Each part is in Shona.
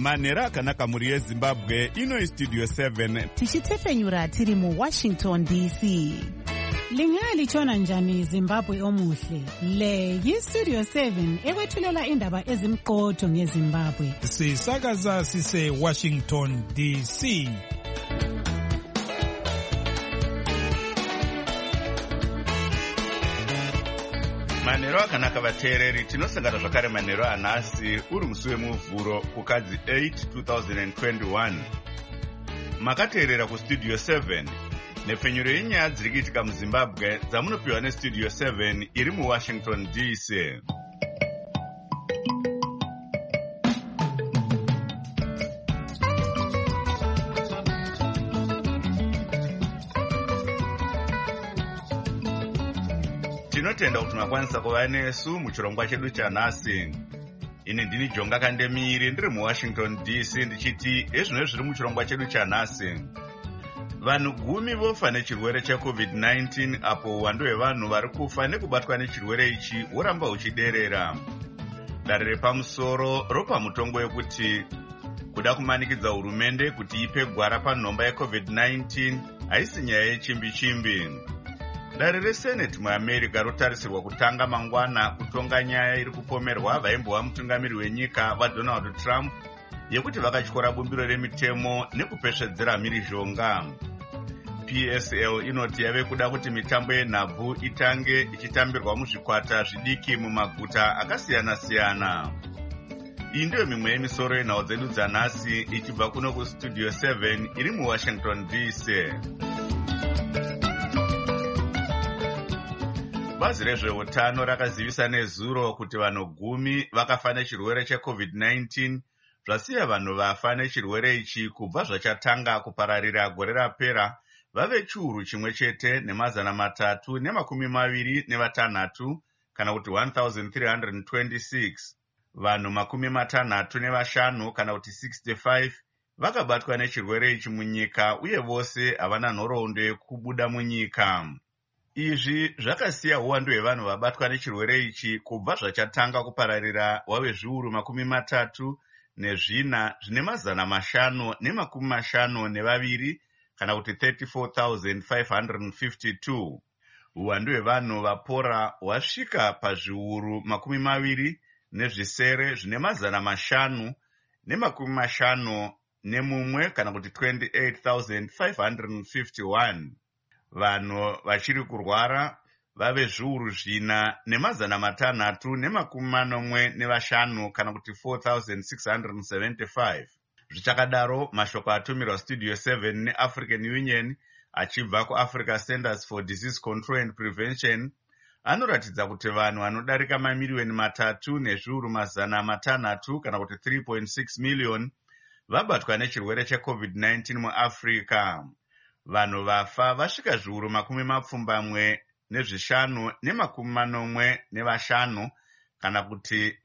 manhero akanaka mhuri yezimbabwe. Ino istudio 7 tichitefenyura tiri muWashington DC. Lingalitshona njani Zimbabwe omuhle? Le yistudio 7 ekwethulela indaba ezimqotho ngeZimbabwe. Sisakaza sise Washington DC. manhero akanaka vateereri, tinosangana zvakare manhero anhasi uri musi wemuvhuro kukadzi 8 2021. Makateerera kustudio 7 nepfenyuro yenyaya dziri kuitika muzimbabwe dzamunopiwa nestudio 7 iri muWashington DC. Tinotenda kuti makwanisa kuva nesu muchirongwa chedu chanhasi. Ini ndini Jonga Kandemiri ndiri muWashington DC ndichiti ezvino zviri muchirongwa chedu chanhasi. Vanhu 10 vofa nechirwere cheCovid-19 apo uwandu hwevanhu vari kufa nekubatwa nechirwere ichi huramba huchiderera. Dare repamusoro ropa mutongo wekuti kuda kumanikidza hurumende kuti ipe gwara panhomba yeCovid-19 haisi nyaya yechimbi-chimbi. Dare reSenate muAmerica rotarisirwa kutanga mangwana kutonga nyaya iri kupomerwa vaimbova mutungamiri wenyika vaDonald Trump yekuti vakatyora bumbiro remitemo nekupesvedzera mhirizhonga. PSL inoti yave kuda kuti mitambo yenhabvu itange ichitambirwa muzvikwata zvidiki mumaguta akasiyana-siyana. Iyi ndiyo mimwe yemisoro yenhau dzedu dzanhasi ichibva kuno kustudio 7 iri muWashington DC. Bazi rezveutano rakazivisa nezuro kuti vanhu 10 vakafa nechirwere cheCovid-19 zvasiya vanhu vafa nechirwere ichi kubva zvachatanga kupararira gore rapera vave chiuru chimwe chete ne326 kana kuti 1326. Vanhu 65 kana kuti 65 vakabatwa nechirwere ichi munyika uye vose havana nhoroondo yekubuda munyika. Izvi zvakasiya uwandu hwevanhu vabatwa nechirwere ichi kubva zvachatanga kupararira wave zviuru 34,552 kana kuti 34,552. Uwandu hwevanhu vapora hwasvika pazviuru 20,551 kana kuti 28,551. Vanhu vachiri kurwara vave zviuru 4,645 kana kuti 4,675. Zvichakadaro, mashoko atumirwa studio 7 neAfrican Union achibva kuAfrica Centers for Disease Control and Prevention anoratidza kuti vanhu vanodarika mamiliyoni 3,600,000 kana kuti 3.6 million vabatwa nechirwere cheCovid-19 muAfrica. Vanhu vafa vasvika zviuru 75,545 kana kuti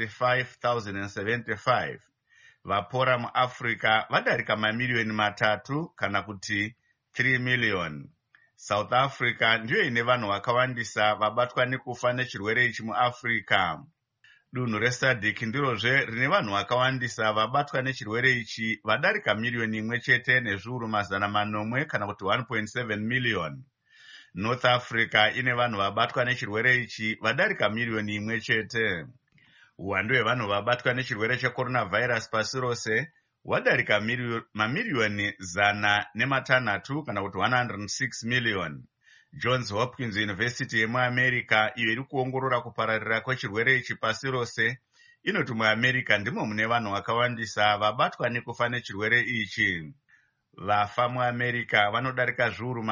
95,075. Vapora muAfrica vadarika mamiliyoni 3 kana kuti 3 million. South Africa ndiyo ine vanhu vakawandisa vabatwa nekufa nechirwere ichi muAfrica. Dunhu reSADC ndirozve rine vanhu vakawandisa vabatwa nechirwere ichi vadarika miliyoni imwe chete nezviuru 800 kana kuti 1.7 million. North Africa ine vanhu vabatwa nechirwere ichi vadarika miliyoni imwe chete. Uwandu hwevanhu vabatwa nechirwere checoronavirus pasi rose hwadarika mamiliyoni 106 kana kuti 106 million. Johns Hopkins University yemuAmerica iyo iri kuongorora kupararira kwechirwere ichi pasi rose inoti muAmerica ndimo mune vanhu vakawandisa vabatwa nekufa nechirwere ichi. Vafa muAmerica vanodarika zviuru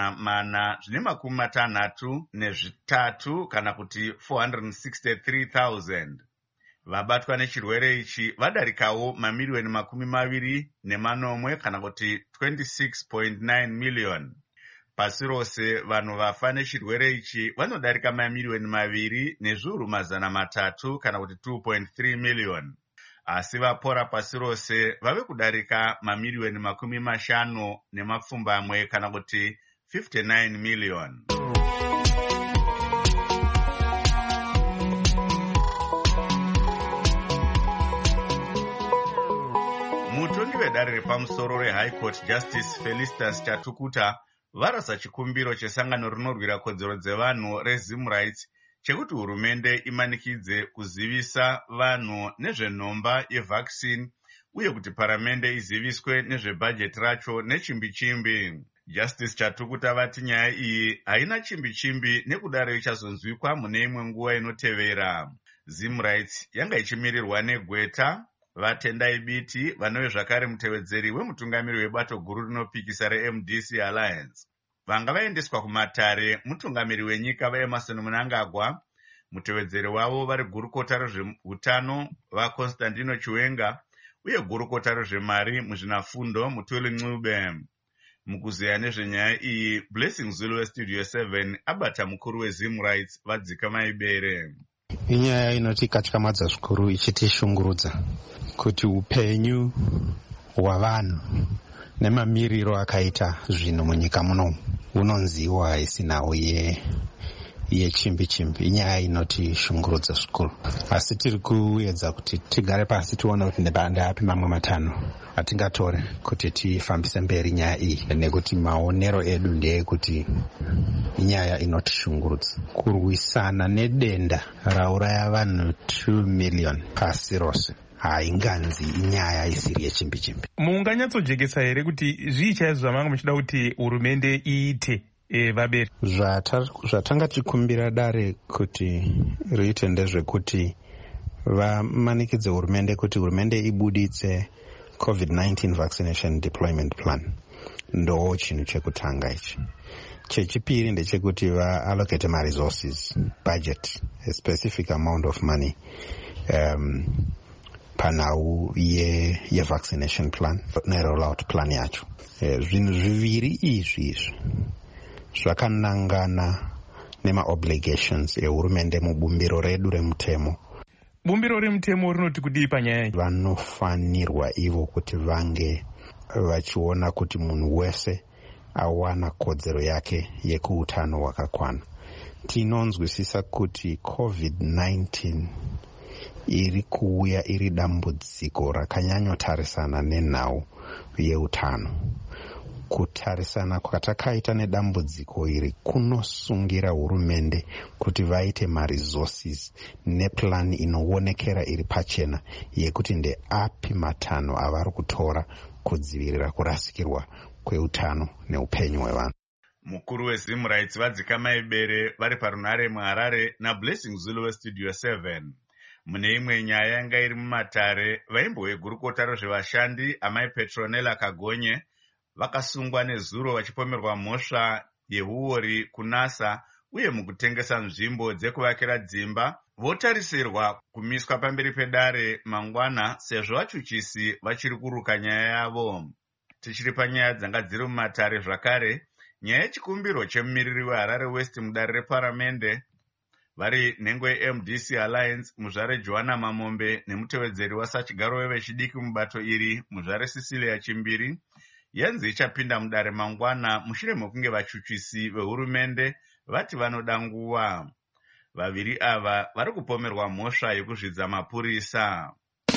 463 kana kuti 463,000. Vabatwa nechirwere ichi vadarikawo mamiliyoni 20 kana kuti 26.9 million. Pasi rose vanhu vafa nechirwere ichi vanodarika mamiliyoni 2 nezviuru 300 kana kuti 2.3 million. Asi vapora pasi rose vave kudarika mamiliyoni 50 kana kuti 59 million. vatongi vedare repamusoro reHigh Court Justice Felicitas Chatukuta varasa chikumbiro chesangano rinorwira kodzero dzevanhu reZim Rights chekuti hurumende imanikidze kuzivisa vanhu nezvenhomba yevaccine uye kuti paramende iziviswe nezvebhajeti racho nechimbi-chimbi. Justice Chatukuta vati nyaya iyi haina chimbi-chimbi nekudaro ichazonzwikwa mune imwe nguva inotevera. Zim Rights yanga ichimirirwa neGweta Vatendai Biti vanove zvakare mutevedzeri wemutungamiri webato guru rinopikisa reMDC Alliance. Vanga vaendeswa kumatare mutungamiri wenyika vaEmerson Mnangagwa, mutevedzeri wavo vari gurukota rezveutano vaConstantino Chiwenga uye gurukota rezvemari muzvinafundo Mutuli Ncube. Mukuzeya nezvenyaya iyi, Blessing Zulu weStudio 7 abata mukuru weZim Rights vadzika maibere. Inyaya inotikatyamadza zvikuru ichitishungurudza kuti upenyu hwavanhu nemamiriro akaita zvinhu munyika muno unonziwa haisinawo yechimbi-chimbi. Inyaya inotishungurudza zvikuru, asi tiri kuedza kuti tigare pasi tione kuti ndeapi mamwe matanho atingatore kuti tifambise mberi nyaya iyi, nekuti maonero edu ndeyekuti inyaya inotishungurudza. Kurwisana nedenda rauraya vanhu 2 million pasi rose hainganzi inyaya isiri yechimbi-chimbi. Munganyatsojekesa here kuti zvii chaizvo zvamanga muchida kuti hurumende iite vaberi? Zvatanga tichikumbira dare kuti riite ndezvekuti vamanikidze hurumende kuti hurumende ibuditse COVID-19 vaccination deployment plan. Ndo chinhu chekutanga ichi. Chechipiri ndechekuti allocate ma resources, budget, a specific amount of money panhau ye-vaccination plan ne-rollout plan yacho. Zvinhu zviviri izvi zvakanangana nema-obligations ehurumende mubumbiro redu remutemo. Bumbiro remutemo rinoti kudii panyaya? Vanofanirwa ivo kuti vange vachiona kuti munhu wese awana kodzero yake yekuutano hwakakwana. Tinonzwisisa kuti COVID-19 iri kuuya iri dambudziko rakanyanyotarisana nenhau yeutano. Kutarisana kwatakaita nedambudziko iri kunosungira hurumende kuti vaite ma-resources neplan inoonekera iri pachena yekuti ndeapi matanho avari kutora kudzivirira kurasikirwa kweutano neupenyu hwevanhu. Mukuru weZim Rights vadzika maibere vari parunare muHarare naBlessing Zulu weStudio 7. Mune imwe nyaya yanga iri mumatare, vaimbo vegurukota rezvevashandi amai Petronella Kagonye vakasungwa nezuro vachipomerwa mhosva yehuori kunasa uye mukutengesa nzvimbo dzekuvakira dzimba. Votarisirwa kumiswa pamberi pedare mangwana sezvo vachuchisi vachiri kuruka nyaya yavo. Tichiri panyaya dzanga dziri mumatare zvakare, nyaya yechikumbiro chemumiriri weHarare West mudare reparamende vari nhengo yeMDC Alliance muzvare Joanna Mamombe nemutevedzeri wasachigaro wevechidiki mubato iri muzvare Cecilia Chimbiri yanzi ichapinda mudare mangwana mushure mekunge vachuchisi vehurumende vati vanoda nguva. Vaviri ava vari kupomerwa mhosva yekuzvidza mapurisa.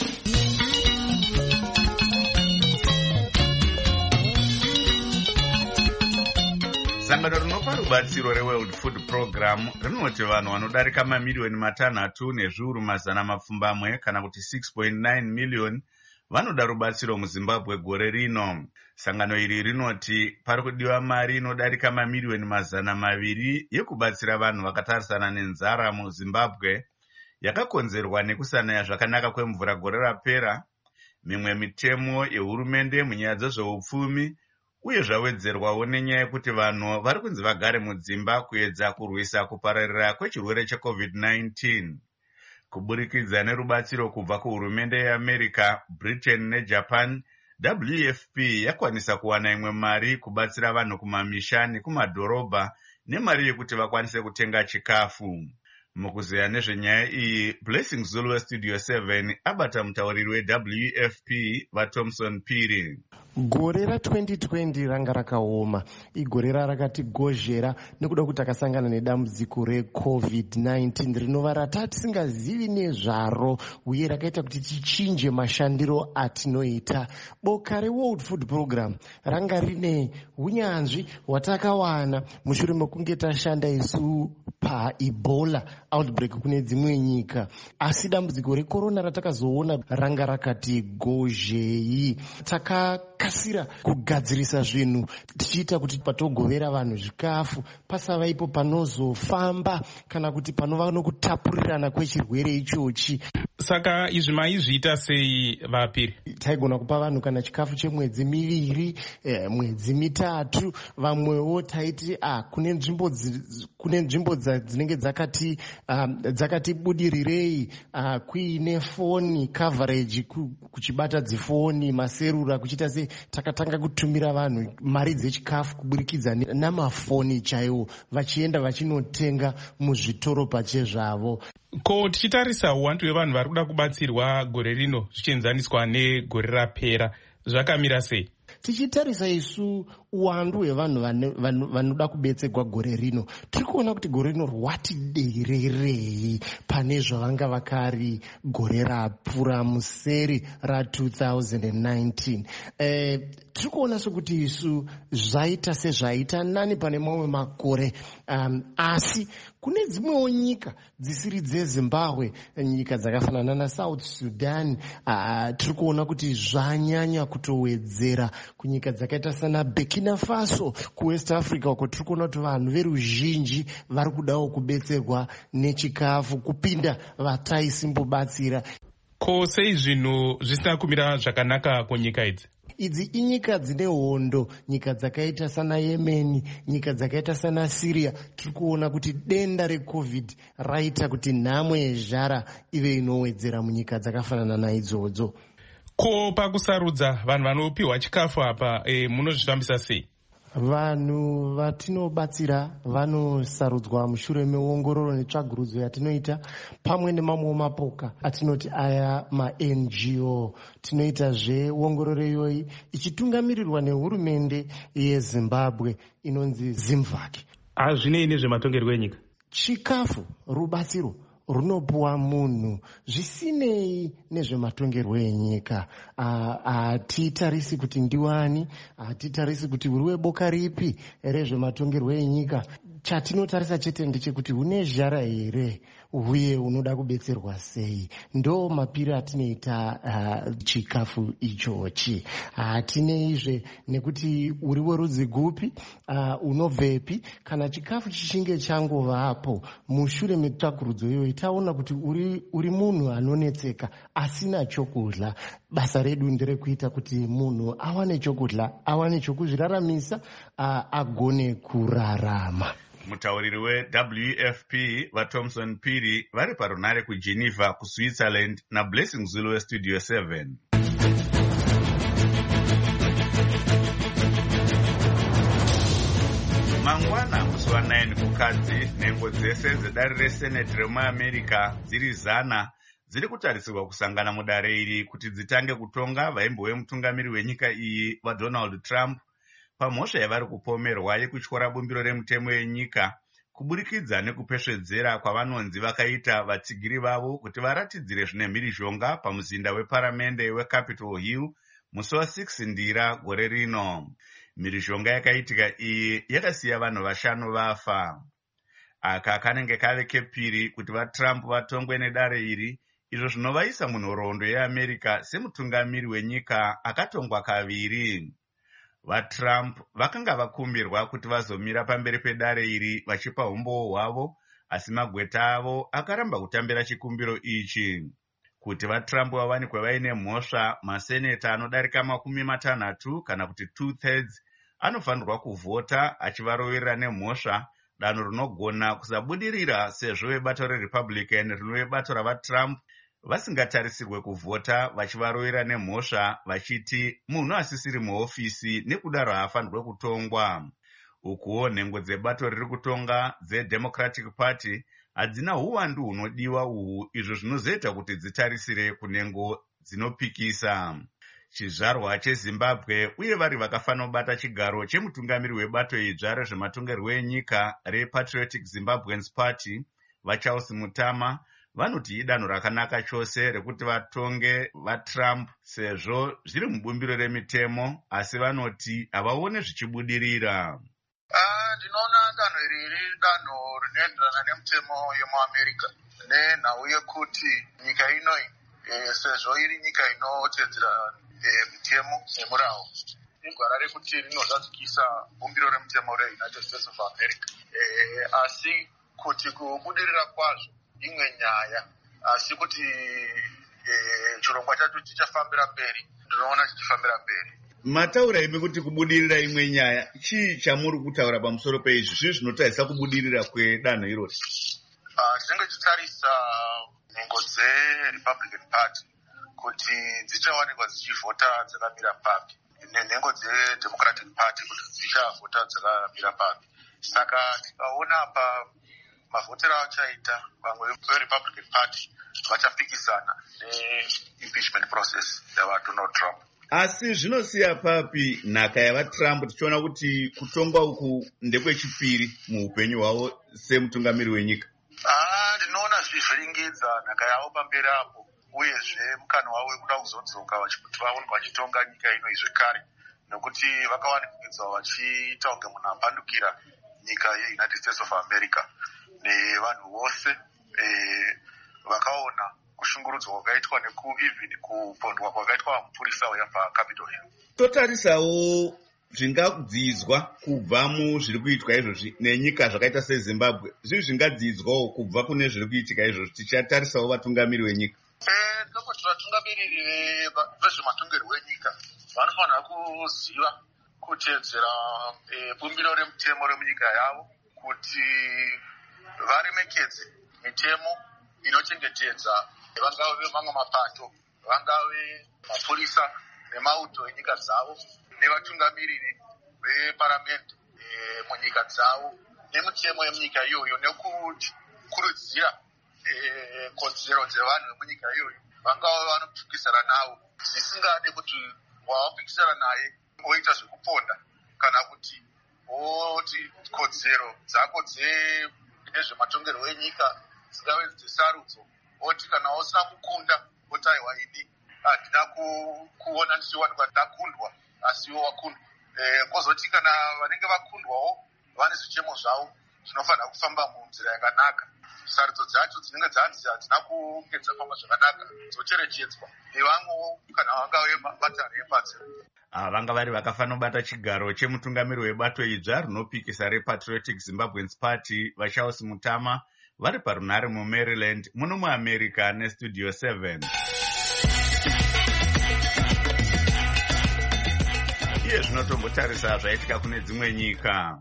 Sangano rinopa rubatsiro reWorld Food Program rinoti vanhu vanodarika mamiliyoni 6 nezviuru mazana mapfumbamwe kana kuti 6.9 million vanoda rubatsiro muZimbabwe gore rino. Sangano iri rinoti pari kudiwa mari inodarika mamiliyoni 200 yekubatsira vanhu vakatarisana nenzara muZimbabwe yakakonzerwa nekusanaya zvakanaka kwemvura gore rapera, mimwe mitemo yehurumende munyaya dzezveupfumi uye zvawedzerwawo nenyaya yekuti vanhu vari kunzi vagare mudzimba kuedza kurwisa kupararira kwechirwere cheCovid-19. Kuburikidza nerubatsiro kubva kuhurumende yeAmerica, Britain neJapan, WFP yakwanisa kuwana imwe mari kubatsira vanhu kumamisha nekumadhorobha nemari yekuti vakwanise kutenga chikafu. Mukuzeya nezvenyaya iyi, Blessing Zulu weStudio 7 abata mutauriri weWFP vaThomson Phiri. Gore ra2020 ranga rakaoma, igore rakatigozhera nekuda kuti takasangana nedambudziko reCovid-19 rinova ratatisingazivi nezvaro uye rakaita kuti tichinje mashandiro atinoita. Boka reWorld Food Program ranga rine unyanzvi hwatakawana mushure mekunge tashanda isu paEbola outbreak kune dzimwe nyika, asi dambudziko recorona ratakazoona ranga rakati gozhei. Takakasira kugadzirisa zvinhu tichiita kuti patogovera vanhu zvikafu pasava ipo panozofamba kana kuti panova nokutapurirana kwechirwere ichochi. Saka izvi maizviita sei vaPhiri? Taigona kupa vanhu kana chikafu chemwedzi miviri, mwedzi mitatu. Vamwewo taiti kune nzvimbo dzinenge dzakatibudirirei kuine foni coverage, kuchibata dzifoni, maserura, kuchiita se takatanga kutumira vanhu mari dzechikafu kuburikidza namafoni chaiwo, vachienda vachinotenga muzvitoro pachezvavo. Ko tichitarisa uwandu hwevanhu vari kuda kubatsirwa gore rino zvichienzaniswa negore rapera, zvakamira sei? Tichitarisa isu uwandu hwevanhu vanoda kubetserwa gore rino, tiri kuona kuti gore rino rwati dererei pane zvavanga vakari gore rapfuura museri ra2019. Tiri kuona sokuti isu zvaita sezvaita nani pane mamwe makore, asi kune dzimwewo nyika dzisiri dzeZimbabwe, nyika dzakafanana naSouth Sudan, tiri kuona kuti zvanyanya kutowedzera. Kunyika dzakaita sana Burkina Faso, kuWest Africa uko tiri kuona kuti vanhu veruzhinji vari kudawo kubetserwa nechikafu kupinda vataisimbobatsira. Ko sei zvinhu zvisina kumira zvakanaka kunyika idzi? Idzi inyika dzine hondo, nyika dzakaita sana Yemen, nyika dzakaita sana Syria. Tiri kuona kuti denda reCovid raita kuti nhamo yezhara ive inowedzera munyika dzakafanana naidzodzo. Ko pakusarudza vanhu vanopiwa chikafu apa munozvifambisa sei? Vanhu vatinobatsira vanosarudzwa mushure meongororo netsvagurudzo yatinoita pamwe nemamwe mapoka atinoti aya maNGO. Tinoita zveongororo iyoyi ichitungamirirwa nehurumende yeZimbabwe inonzi ZIMVAC. Hazvinei nezvematongerwo enyika? Chikafu, rubatsiro runopuwa munhu zvisinei nezvematongerwo enyika. Hatitarisi kuti ndiwani, hatitarisi kuti uri weboka ripi rezvematongerwo enyika. Chatinotarisa chete ndechekuti une zhara here uye unoda kubetserwa sei. Ndo mapiri atinoita chikafu ichochi. Hatineizve nekuti uri werudzi gupi, unobvepi. Kana chikafu chichinge changovapo mushure metsvagurudzo iyoyi taona kuti uri munhu anonetseka asina chokudya, basa redu nderekuita kuti munhu awane chokudya, awane chokuzviraramisa, agone kurarama. Mutauriri weWFP vaThomson Phiri vari parunare kuGeneva kuSwitzerland naBlessing Zulu weStudio 7. Mangwana musi wa9 kukadzi, nhengo dzese dzedare reSenate remuAmerica dziri 100 dziri kutarisirwa kusangana mudare iri kuti dzitange kutonga vaimbove mutungamiri wenyika iyi vaDonald Trump pamhosva yavari kupomerwa yekutyora bumbiro remutemo yenyika kuburikidza nekupesvedzera kwavanonzi vakaita vatsigiri vavo kuti varatidzire zvine mhirizhonga pamuzinda weparamende weCapitol Hill musi wa6 Ndira gore rino. Mhirizhonga yakaitika iyi yakasiya vanhu 5 vafa. Aka kanenge kave kepiri kuti vaTrump vatongwe nedare iri, izvo zvinovaisa munhoroondo yeAmerica semutungamiri wenyika akatongwa kaviri. VaTrump vakanga vakumbirwa kuti vazomira pamberi pedare iri vachipa umboo hwavo, asi magweta avo akaramba kutambira chikumbiro ichi. Kuti vaTrump vawanikwe vaine mhosva, maseneta anodarika 60 kana kuti 2/3 anofanirwa kuvhota achivaroverera nemhosva, danho rinogona kusabudirira sezvo vebato reRepublican rinove bato ravaTrump vasingatarisirwe kuvhota vachivarovera nemhosva vachiti munhu asisiri muhofisi nekudaro haafanirwe kutongwa. ukuwo nhengo dzebato riri kutonga dzeDemocratic Party hadzina uwandu hunodiwa uhu, izvo zvinozoita kuti dzitarisire kunhengo dzinopikisa. Chizvarwa cheZimbabwe uye vari vakafanira kubata chigaro chemutungamiri webato idzva rezvematongerwo enyika rePatriotic Zimbabweans Party vaCharles Mutama vanoti idanho rakanaka chose rekuti vatonge vaTrump sezvo zviri mubumbiro remitemo, asi vanoti havaone zvichibudirira. Ndinoona danho iri riri danho rinoenderana nemitemo yemuAmerica nenhau yekuti nyika inoi sezvo iri nyika inotedzera mitemo nemurawo, igwara rekuti rinozadzikisa bumbiro remitemo reUnited States of America. Asi kuti kubudirira kwazvo imwe nyaya, asi kuti chirongwa chacho chichafambira mberi, ndinoona chichifambira mberi. Mataura imi kuti kubudirira imwe nyaya, chii chamuri kutaura pamusoro peizvi? Zvii zvinotarisa kubudirira kwedanho irori? Tinenge tichitarisa nhengo dzeRepublican Party kuti dzichawanikwa dzichivhota dzakamira papi, nenhengo dzeDemocratic Party kuti dzichavhota dzakamira papi. Saka tikaona mavhotero achaita, vamwe veRepublican Party vachapikisana neimpeachment process yavaDonald Trump. Asi zvinosiya papi nhaka yavaTrump, tichiona kuti kutongwa uku ndekwechipiri muupenyu hwavo semutungamiri wenyika? Ndinoona zvivhiringidza nhaka yavo pamberi apo, uyezve mukana wavo wekuda kuzodzoka kuti vaonekwa vachitonga nyika ino zvekare, nokuti vakawanikidzwa vachiita kunge munhu apandukira nyika yeUnited States of America nevanhu vose vakaona kushungurudzwa kwakaitwa even kupondwa kwakaitwa mupurisa uya paCapitol Hill. Totarisawo zvingadzidzwa kubva muzviri kuitwa izvozvi nenyika zvakaita seZimbabwe, zvii zvingadzidzwawo kubva kune zviri kuitika izvozvi tichatarisawo vatungamiri wenyika? Ndokuti vatungamiriri vezvematongerwo enyika vanofanira kuziva kutedzera bumbiro remitemo remunyika yavo, kuti varemekedze mitemo inochengetedza vangave mamwe mapato, vangave mapurisa nemauto enyika dzavo, nevatungamiriri veparamende munyika dzavo, nemitemo yemunyika iyoyo, nekuti kurudzira kodzero dzevanhu vemunyika iyoyo vangave vanopikisana navo, zvisingade kuti wawapikisana naye oita zvekuponda kana kuti oti kodzero dzako nezvematongerwo enyika dzingave dzesarudzo, oti kana usina kukunda otaiwa ini handina kuona ndichiwanikwa ndakundwa, asiwo wakundwa. Kozoti kana vanenge vakundwawo vane zvichemo zvavo zvinofanira kufamba munzira yakanaka, sarudzo dzacho dzinenge dzanzi hadzina kunge dzafamba zvakanaka dzocherechedzwa nevamwewo kana vangave mabatare ebatsiro. Vanga vari vakafanira kubata chigaro chemutungamiri webato idzva rinopikisa rePatriotic Zimbabweans Party vaCharles Mutama vari parunhare muMaryland muno muAmerica neStudio 7. Iye zvinotombotarisa zvaitika kune dzimwe nyika.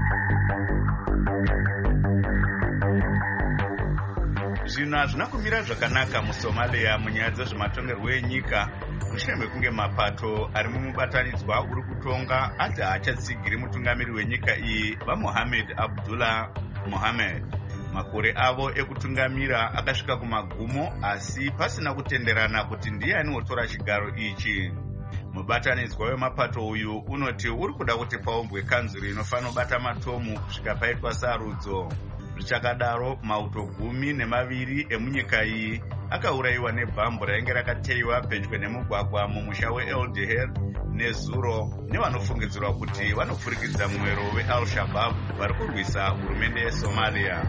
Zvinhu hazvina kumira zvakanaka muSomalia munyaya dzezvematongerwo enyika, mushure mekunge mapato ari mumubatanidzwa uri kutonga ati haachatsigiri mutungamiri wenyika iyi vaMohamed Abdullah Mohamed. Makore avo ekutungamira akasvika kumagumo, asi pasina kutenderana kuti ndiani wotora chigaro ichi. Mubatanidzwa wemapato uyu unoti uri kuda kuti paumbwe kanzuru inofanira kubata matomu kusvika paitwa sarudzo. Zvichakadaro, mauto 12 emunyika iyi akaurayiwa nebhambu rainge rakateiwa pedyo nemugwagwa mumusha weEldher nezuro nevanofungidzirwa kuti vanopfurikidza mwero weAl-Shabaab vari kurwisa hurumende yeSomalia.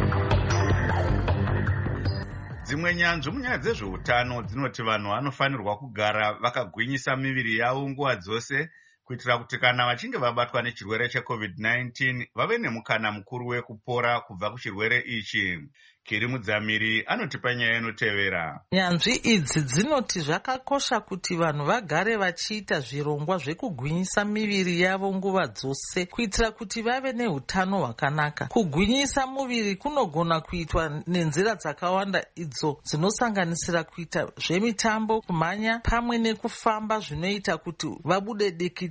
Dzimwe nyanzvi munyaya dzezveutano dzinoti vanhu vanofanirwa kugara vakagwinyisa miviri yavo nguva dzose, kuitira kuti kana vachinge vabatwa nechirwere cheCovid-19 vave nemukana mukuru wekupora kubva kuchirwere ichi. Kiri Mudzamiri anotipa nyaya inotevera. Nyanzvi idzi dzinoti zvakakosha kuti vanhu vagare vachiita zvirongwa zvekugwinyisa miviri yavo nguva dzose, kuitira kuti vave neutano hwakanaka. Kugwinyisa muviri kunogona kuitwa nenzira dzakawanda, idzo dzinosanganisira kuita zvemitambo, kumhanya pamwe nekufamba, zvinoita kuti vabude dikiti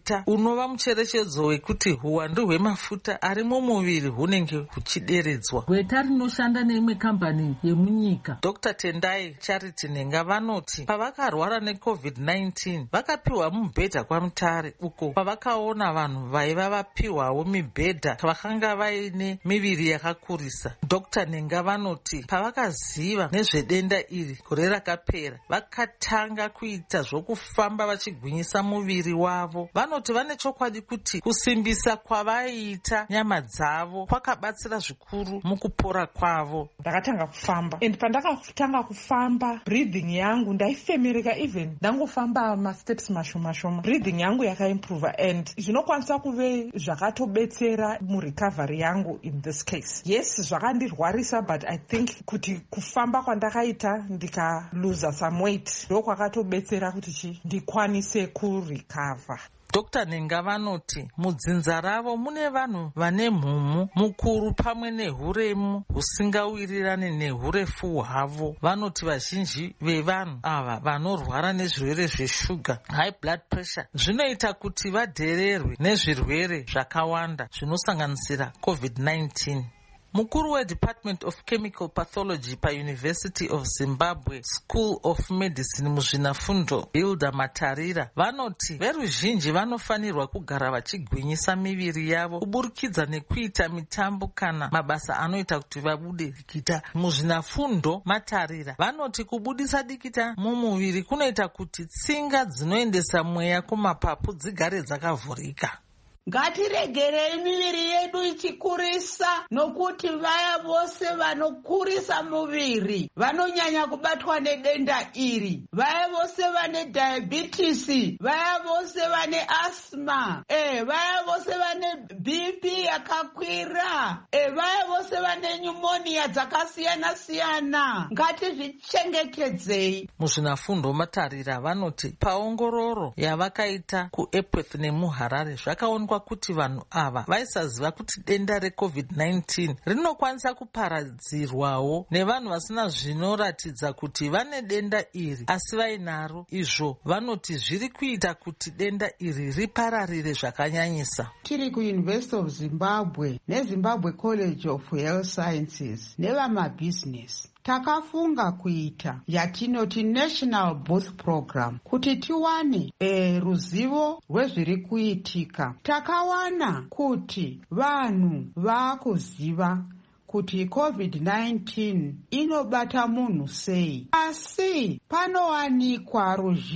mafuta unova mucherechedzo wekuti huwandu hwemafuta ari mumuviri hunenge huchideredzwa. Gweta rinoshanda neimwe kambani yemunyika Dr. Tendai Charity Nenga vanoti pavakarwara neCovid-19 vakapiwa mubhedha kwaMutare, uko pavakaona vanhu vaiva vapiwawo mibhedha vakanga vaine miviri yakakurisa. Dr. Nenga vanoti pavakaziva nezvedenda iri gore rakapera vakatanga kuita zvokufamba vachigwinyisa muviri wavo. Vanoti vane chokwadi kuti kusimbisa kwavaiita nyama dzavo kwakabatsira zvikuru mukupora kwavo. Ndakatanga kufamba, and pandakatanga kufamba breathing yangu ndaifemereka, even ndangofamba masteps mashoma breathing yangu yakaimprove, and zvinokwanisa kuve zvakatobetsera murecovery yangu in this case. Yes, zvakandirwarisa, but I think kuti kufamba kwandakaita ndikaluza some weight ndokwakatobetsera kuti ndikwanise kurecover. Dr. Nenga vanoti mudzinza ravo mune vanhu vane mhumu mukuru pamwe nehuremu husingawirirane nehurefu hwavo. Vanoti vazhinji vevanhu ava vanorwara nezvirwere zveshuga, high blood pressure, zvinoita kuti vadhererwe nezvirwere zvakawanda zvinosanganisira COVID-19. Mukuru weDepartment of Chemical Pathology paUniversity of Zimbabwe School of Medicine muzvinafundo Hilda Matarira vanoti veruzhinji vanofanirwa kugara vachigwinyisa miviri yavo kuburikidza nekuita mitambo kana mabasa anoita kuti vabude dikita. Muzvinafundo Matarira vanoti kubudisa dikita mumuviri kunoita kuti tsinga dzinoendesa mweya kumapapu dzigare dzakavhurika. Ngatiregerei miviri yedu ichikurisa, nokuti vaya vose vanokurisa muviri vanonyanya kubatwa nedenda iri. Vaya vose vane diabetes, vaya vose vane asthma, vaya vose vane BP yakakwira, vaya vose vane pneumonia dzakasiyana siyana. Ngatizvichengetedzei. Muzvinafundo Matarira vanoti paongororo yavakaita kuEpworth nemuHarare zvakaonekwa kuti vanhu ava vaisaziva kuti denda reCovid-19 rinokwanisa kuparadzirwawo nevanhu vasina zvinoratidza kuti vane denda iri asi vainaro. Izvo vanoti zviri kuita kuti denda iri ripararire zvakanyanyisa. Tiri kuUniversity of Zimbabwe neZimbabwe College of Health Sciences nevamabhizinesi takafunga kuita yatinoti National Booth Program kuti tiwane ruzivo rwezviri kuitika. Takawana kuti vanhu vakuziva kuti COVID-19 inobata munhu sei, asi panowanikwa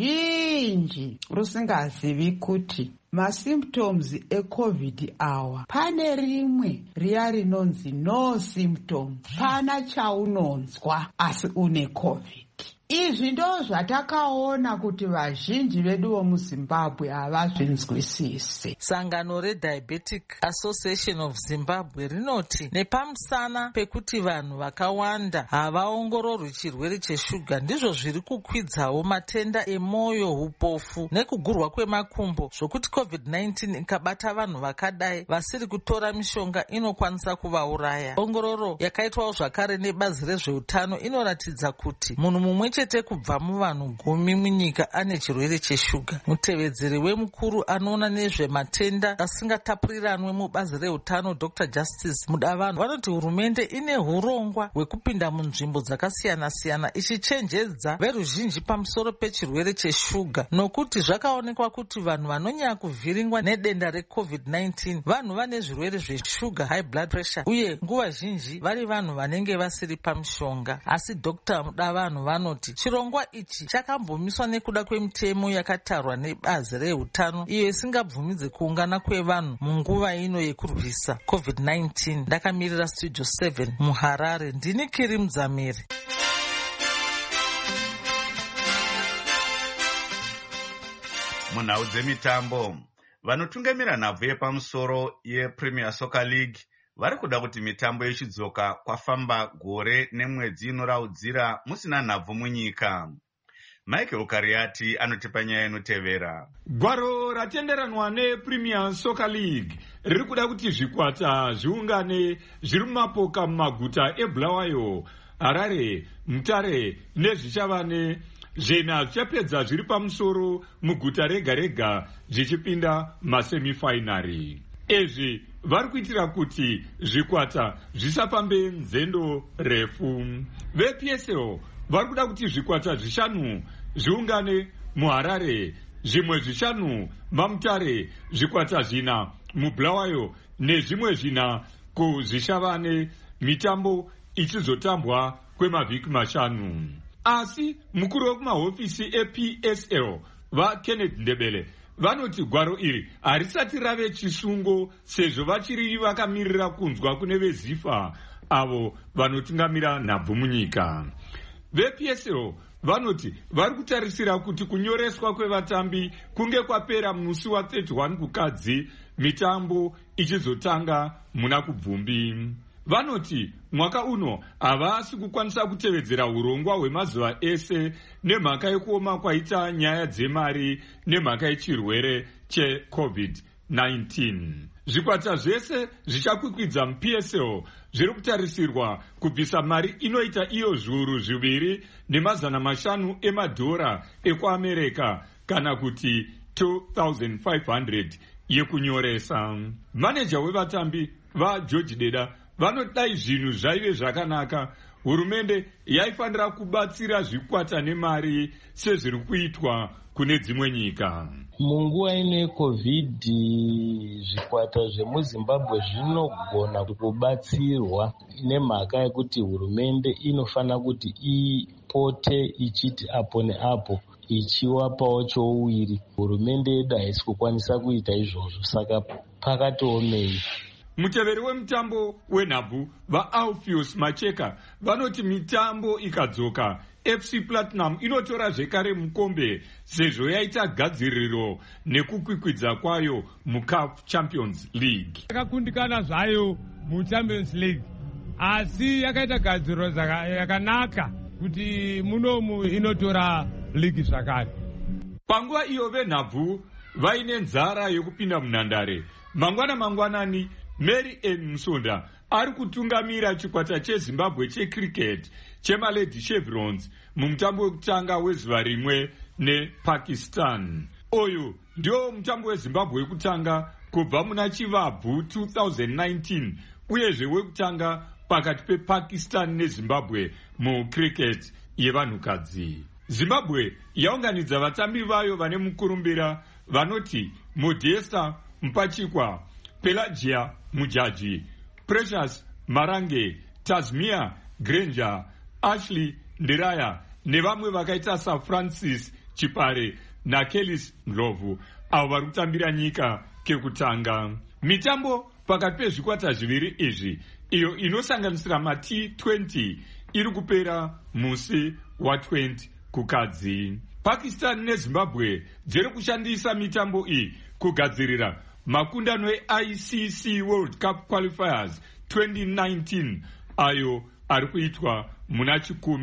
ruzhinji rusingazivi kuti masymptoms eCovid awa pane rimwe riya rinonzi no symptom, pana chaunonzwa asi une COVID. Izvi ndo zvatakaona kuti vazhinji vedu vomuZimbabwe havazvinzwisisi. Sangano reDiabetic Association of Zimbabwe rinoti nepamusana pekuti vanhu vakawanda havaongororwi chirwere cheshuga ndizvo zviri kukwidzawo matenda emwoyo, upofu nekugurwa kwemakumbo, zvokuti COVID-19 ikabata vanhu vakadai vasiri kutora mishonga inokwanisa kuvauraya. Ongororo yakaitwawo zvakare nebazi rezveutano inoratidza kuti munhu mumwe chete kubva muvanhu 10 munyika ane chirwere cheshuga. Mutevedzeri wemukuru anoona nezvematenda asingatapuriranwe mubazi reutano Dr. Justice Mudavanhu vanoti hurumende ine urongwa hwekupinda munzvimbo dzakasiyana siyana ichichenjedza veruzhinji pamusoro pechirwere cheshuga, nokuti zvakaonekwa kuti vanhu vanonyanya kuvhiringwa nedenda reCovid-19 vanhu vane zvirwere zveshuga, high blood pressure, uye nguva zhinji vari vanhu vanenge vasiri pamishonga. Asi Dr. Mudavanhu vanoti chirongwa ichi chakambomiswa nekuda kwemitemo yakatarwa nebazi reutano iyo isingabvumidze kuungana kwevanhu munguva ino yekurwisa COVID-19. Ndakamirira Studio 7 muHarare, ndini Kiri Mudzamiri. Munhau dzemitambo, vanotungamira nhabvu yepamusoro yePremier Soccer League vari kuda kuti mitambo yechidzoka kwafamba gore nemwedzi inoraudzira musina nhabvu munyika. Michael Kariati anotipa nyaya inotevera. Gwaro ratenderanwa nePremier Soccer League riri kuda kuti zvikwata zviungane zviri mumapoka mumaguta eBulawayo, Harare, Mutare nezvichavane zvina zvichapedza zviri pamusoro muguta rega rega zvichipinda masemifinary. Izvi vari kuitira kuti zvikwata zvisafambe nzendo refu. VePSL vari kuda kuti zvikwata zvishanu zviungane muHarare, zvimwe zvishanu maMutare, zvikwata zvina muBulawayo nezvimwe zvina kuzvishavane, mitambo ichizotambwa kwemavhiki mashanu. Asi mukuru wekumahofisi ePSL vaKenneth Ndebele vanoti gwaro iri harisati rave chisungo sezvo vachiri vakamirira kunzwa kune veZIFA avo vanotungamira nhabvu munyika. VePSL vanoti vari kutarisira kuti kunyoreswa kwevatambi kunge kwapera musi wa31 kukadzi, mitambo ichizotanga muna kuBvumbi. Vanoti mwaka uno havasi kukwanisa kutevedzera urongwa hwemazuva ese nemhaka yekuoma kwaita nyaya dzemari nemhaka yechirwere cheCovid-19. Zvikwata zvese zvichakwikwidza muPSL zviri kutarisirwa kubvisa mari inoita iyo zviuru 2,500 emadhora ekuAmerika kana kuti 2,500 yekunyoresa. Maneja wevatambi vaGeorge Deda vanodai zvinhu zvaive zvakanaka, hurumende yaifanira kubatsira zvikwata nemari sezviri kuitwa kune dzimwe nyika. Munguva ine COVID zvikwata zvemuZimbabwe zvinogona kubatsirwa nemhaka yekuti hurumende inofana kuti ipote ichiti apo neapo ichiwapawo chouwiri. Hurumende yedu haisi kukwanisa kuita izvozvo, saka pakatiomei. Muteveri wemutambo wenhabvu vaAlpheus Macheka vanoti mitambo ikadzoka, FC Platinum inotora zvekare mukombe sezvo yaita gadziriro nekukwikwidza kwayo muCAF Champions League. Yakakundikana zvayo muChampions League, asi yakaita gadziriro yakanaka kuti munomu inotora ligi zvakare. Panguva iyo venhabvu vaine nzara yekupinda munhandare, mangwanani Mary Ann Musonda ari kutungamira chikwata cheZimbabwe checricket chemalady Chevrons mumutambo wekutanga wezuva rimwe nePakistan. Oyu ndio mutambo weZimbabwe wekutanga kubva muna Chivabvu 2019 uyezve wekutanga pakati pePakistan neZimbabwe mucricket yevanhukadzi. Zimbabwe yaunganidza vatambi vayo vane mukurumbira vanoti Modesta Mpachikwa, Pelagia Mujaji, Precious Marange, Tasmia Granger, Ashley Ndiraya nevamwe vakaita saFrancis Chipare naKelis Ndlovu avo vari kutambira nyika kekutanga. Mitambo pakati pezvikwata zviviri izvi iyo inosanganisira maT20 iri kupera musi wa20 kukadzi. Pakistan neZimbabwe dziri kushandisa mitambo iyi kugadzirira makundano eICC World Cup Qualifiers 2019 ayo ari kuitwa muna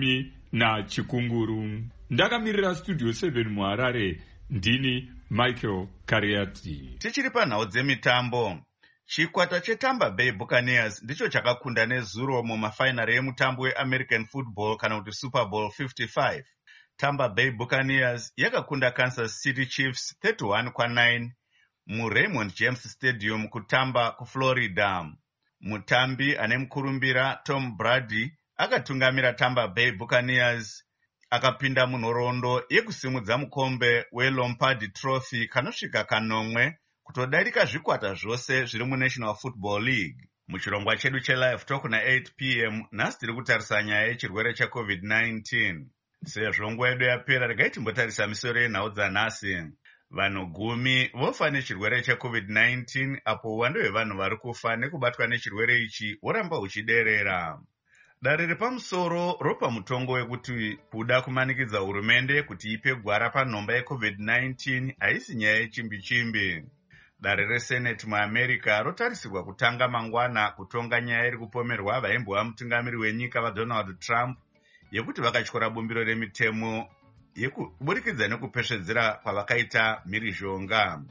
10 chikunguru. Ndakamirira Studio 7 muHarare, ndini Michael Kariati. Tichiri panhau dzemitambo, chikwata cheTampa Bay Buccaneers ndicho chakakunda nezuro mumafainari emutambo weAmerican Football kana kuti Super Bowl 55. Tampa Bay Buccaneers yakakunda Kansas City Chiefs 31-9 muRaymond James Stadium kuTampa kuFlorida. Mutambi ane mukurumbira Tom Brady akatungamira Tampa Bay Buccaneers akapinda munhoroondo yekusimudza mukombe weLombardi Trophy kanosvika kanomwe kutodarika zvikwata zvose zviri muNational Football League. Muchirongwa chedu chelive talk na8 p.m. nhasi tiri kutarisa nyaya yechirwere cheCovid-19. Sezvo nguva yedu yapera, regai timbotarisa misoro yenhau dzanhasi. Vanhu 10 vofa nechirwere cheCovid-19 apo uwando hwevanhu vari kufa nekubatwa nechirwere ichi huramba huchiderera. Dare repamusoro ropa mutongo wekuti kuda kumanikidza hurumende kuti ipe gwara panhomba yeCovid-19 haisi nyaya yechimbi-chimbi. Dare reSenate muAmerica rotarisirwa kutanga mangwana kutonga nyaya iri kupomerwa vaimbova mutungamiri wenyika vaDonald Trump yekuti vakatyora bumbiro remitemo yekuburikidza nekupesvedzera kwavakaita mhirizhonga.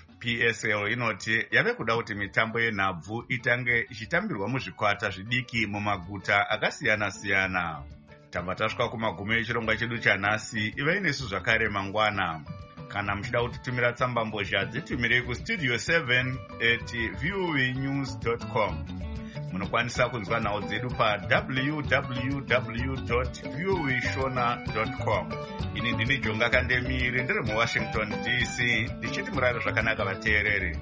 PSL inoti yave kuda kuti mitambo yenhabvu itange ichitambirwa muzvikwata zvidiki mumaguta akasiyana-siyana. tabva tasvika kumagumi echirongwa chedu chanhasi. Ivai nesu zvakare mangwana. Kana muchida kutitumira tsambambozha dzitumirei kustudio 7@voanews.com. Munokwanisa kunzwa nhau dzedu www.voashona.com. Ini ndini Jonga Kandemiri ndiri muWashington DC ndichiti murare zvakanaka vateereri.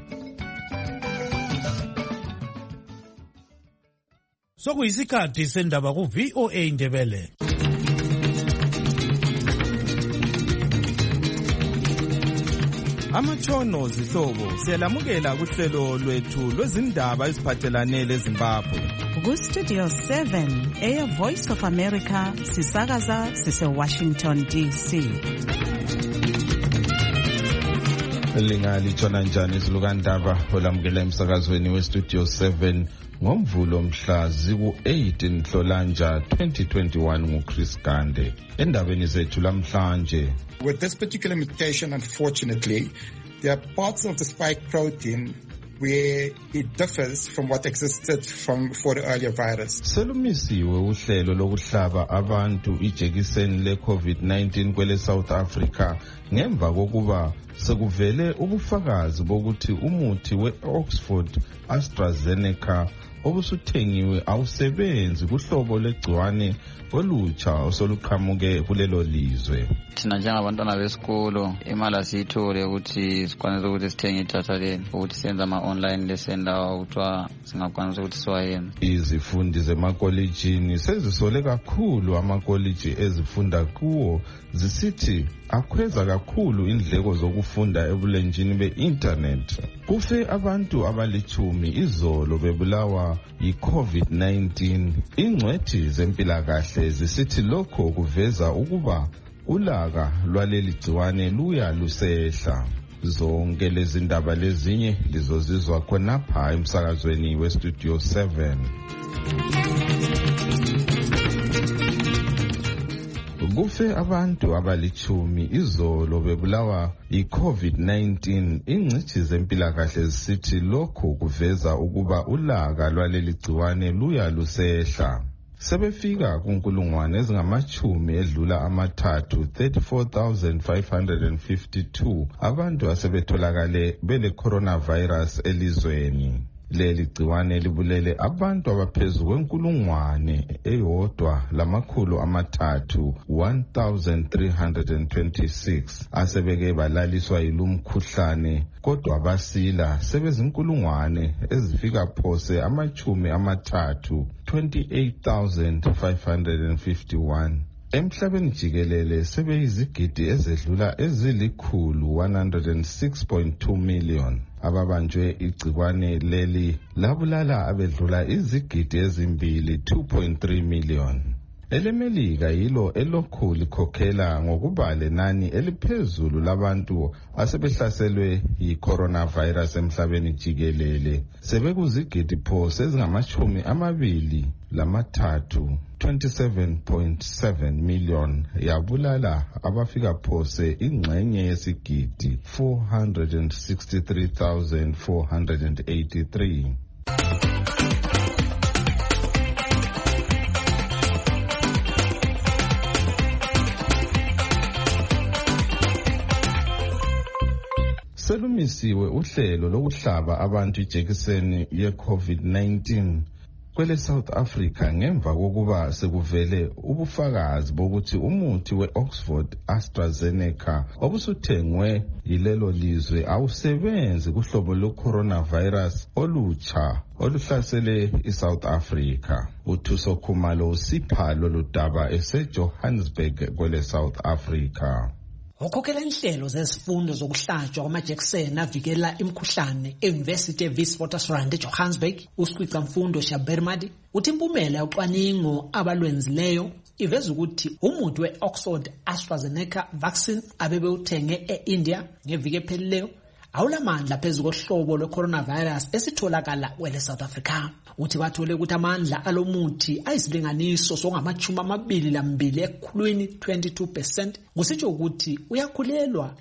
Sokuyisikhathi sendaba ku-VOA Ndebele. Amatshono zihlobo siyalamukela kuhlelo lwethu lwezindaba eziphathelane leZimbabwe. Ku-Studio 7 eyeVoice of America sisakaza sise-Washington DC. Lingalitshona njani izilukandaba olamukela emsakazweni weStudio 7 ngomvulo mhla ziku-8 Nhlolanja 2021 nguChris Gande. Endabeni zethu lamhlanje. With this particular mutation, unfortunately, there are parts of the spike protein where it differs from what existed for the earlier virus. Selumisiwe uhlelo lokuhlaba abantu ijekiseni le-COVID-19 kwele South Africa ngemva kokuba sekuvele ubufakazi bokuthi umuthi we-Oxford AstraZeneca obusuthengiwe awusebenzi kuhlobo legciwane olutsha osoluqhamuke kulelo lizwe. Thina njengabantwana besikolo imali asiyithole ukuthi sikwanise ukuthi sithenge idatha leli ukuthi senze ama-online lesson lawa kuthiwa singakwanisa ukuthi siwayenze. Izifundi zemakolejini sezisole kakhulu amakoliji ezifunda kuwo zisithi akhweza kakhulu indleko zokufunda ebulenjini be-internet. Kufe abantu abali-10 izolo bebulawa yi-COVID-19. Ingcwethi zempilakahle zisithi lokho kuveza ukuba ulaka lwaleli gciwane luya lusehla. Zonke lezi ndaba lezinye lizozizwa khonapha emsakazweni weStudio 7. Kufe abantu abali-10 izolo bebulawa yi-COVID-19. Ingcitshi zempilakahle zisithi lokho kuveza ukuba ulaka lwaleli gciwane luya lusehla. Sebefika kunkulungwane ezingama-10 edlula amathathu 34,552 abantu asebetholakale bele coronavirus elizweni. Leli gciwane libulele abantu abaphezu kwenkulungwane eyodwa lamakhulu amathathu 1,326 asebeke balaliswa yilumkhuhlane, kodwa basila sebezinkulungwane ezifika phose ama-30 28,551. Emhlabeni jikelele sebeyizigidi ezedlula ezili-106.2 million. Ababanjwe igciwane leli labulala abedlula izigidi ezimbili 2.3 million. EleMelika yilo elokhu likhokhela ngokuba lenani eliphezulu labantu asebehlaselwe yi-coronavirus emhlabeni jikelele. Sebekuzigidi phose ezingama-23 27.7 million yabulala abafika phose ingxenye yesigidi 463,483. Selumisiwe uhlelo lokuhlaba abantu ijekiseni ye-COVID-19 kwele South Africa ngemva kokuba sekuvele ubufakazi bokuthi umuthi we-Oxford AstraZeneca obusuthengwe yilelo lizwe awusebenzi kuhlobo lwe-coronavirus olutsha oluhlasele iSouth Africa. UThuso Khumalo usipha lolu daba eseJohannesburg kwele South Africa. Ukhokhela inhlelo zezifundo zokuhlatshwa kwamajekiseni avikela imikhuhlane e-University of Witwatersrand eJohannesburg, uSikhwica Mfundo Shabermadi uthi impumela yocwaningo abalwenzileyo iveza ukuthi umuthi we-Oxford AstraZeneca vaccine abebewuthenge e-India ngeviki ephelileyo awulamandla phezu kohlobo lwe-coronavirus esitholakala kwele South Africa. Uthi bathole ukuthi amandla alomuthi ayisilinganiso songama-22 ekhulwini 22%, kusitsho ukuthi uyakhulelwa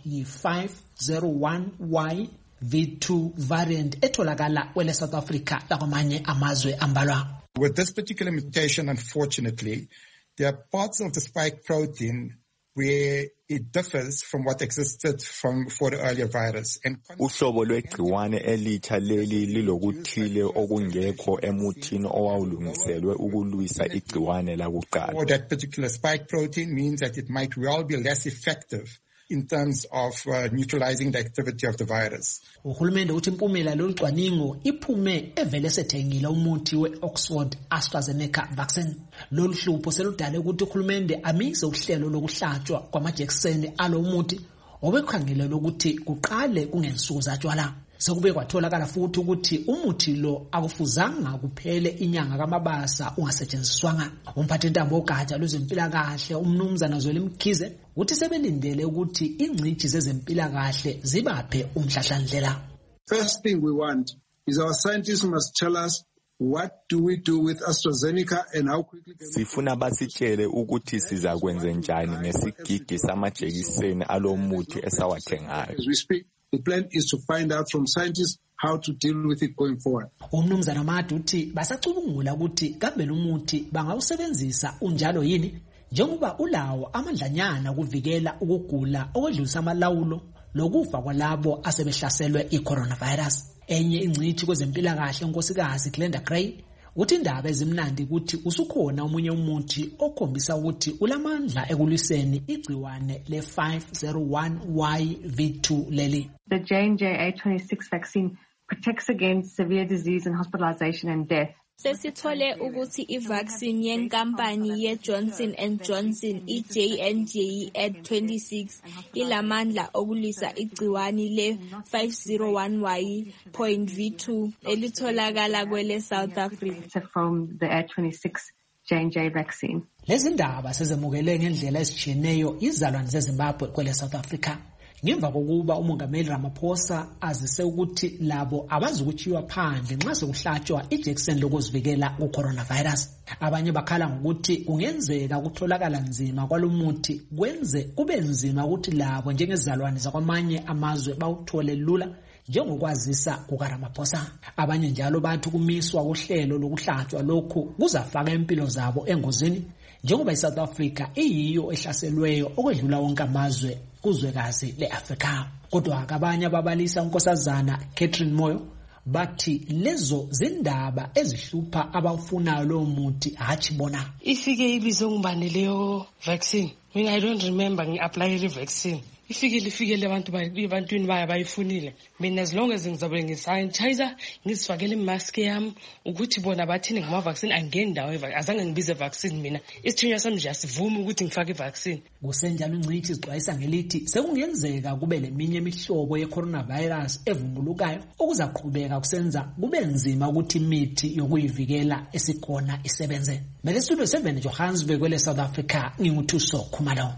yi-501YV2 variant etholakala kwele South Africa lakwamanye amazwe ambalwa. With this particular mutation, unfortunately, there are parts of the spike protein where it differs from what existed for the earlier virus. Uhlobo lwegciwane elitsha leli lilokuthile okungekho emuthini owawulungiselwe ukulwisa igciwane lakuqala. For that particular spike protein means that it might well be less effective in terms of neutralizing the activity of the virus. Uhulumende uthi impumela lolucwaningo iphume evele sethengile umuthi we-Oxford AstraZeneca vaccine. Lolu hlupho seludale ukuthi uhulumende amise uhlelo lokuhlatshwa kwamajekiseni alo muthi obekhangelelwe ukuthi kuqale kungensuku zatshwala. Sekube kwatholakala futhi ukuthi umuthi lo akufuzanga kuphele inyanga kaMabasa ungasetshenziswanga. Umphathintambo ogatsha lwezempilakahle umnumzana Zweli Mkhize uthi sebelindele ukuthi ingcitshi zezempilakahle zibaphe umhlahlandlela. First thing we want is our scientists must tell us what do we do with AstraZeneca and how quickly sifuna basitshele ukuthi sizakwenza njani ngesigidi samajekiseni alomuthi esawathengayo. As we speak, the plan is to find out from scientists how to deal with it going forward. Umnumzana Madu uthi basacubungula ukuthi kambe lo muthi bangawusebenzisa unjalo yini njengoba ulawo amandlanyana ukuvikela ukugula okwedlulisa amalawulo lokufa kwalabo asebehlaselwe i-coronavirus. Enye ingcitshi kwezempilakahle unkosikazi Glenda Gray uthi indaba ezimnandi ukuthi usukhona omunye umuthi okhombisa ukuthi ulamandla ekulwiseni igciwane le-501YV2 leli. The J&J A26 vaccine protects against severe disease and hospitalization and death. Sesithole ukuthi i-vaccine yenkampani ye-Johnson & Johnson i-J&J at26 ilamandla okulisa igciwani le-501Y.V2 elitholakala kwele South Africa from the A26 J&J vaccine. Lezi ndaba sezemukele ngendlela ezitshiyeneyo izalwane zeZimbabwe kwele South Africa. Ngemva kokuba umongameli Ramaphosa azise ukuthi labo abazukuchiwa phandle nxa sekuhlatshwa ijekiseni lokuzivikela ku-coronavirus. Abanye bakhala ngokuthi kungenzeka ukutholakala nzima kwalumuthi kwenze kube nzima ukuthi labo njengezalwane zakwamanye amazwe bawuthole lula njengokwazisa kukaRamaphosa. Abanye njalo bathi ukumiswa kohlelo lokuhlatshwa lokhu kuzafaka impilo zabo engozini njengoba iSouth Africa iyiyo ehlaselweyo okwedlula wonke amazwe kuzwekazi le-Afrika. Kodwa abanye ababalisa unkosazana Catherine Moyo bathi lezo zindaba ezihlupha abawufunayo lo muthi hatshi bona. Ifike ibizo ngibane leyo vaccine. Mina I don't remember ngi-apply le vaccine. Ifikile abantwini baya bayifunile. Mina as long as ngizabe ngisanitizer ngizifakele imask yami ukuthi bona bathini ngama-vaccine angeni ndawo azange ngibize vaccine mina. Isithunywa sami nje asivumi ukuthi ngifake i-vaccine. Kusenjalo ingcitshi zixwayisa ngelithi sekungenzeka kube leminye imihlobo ye-coronavirus evumbulukayo okuzaqhubeka kusenza kube nzima ukuthi imithi yokuyivikela esikhona isebenze. Mele Studio 7 Johannesburg kwele South Africa nginguthuso Khumalo.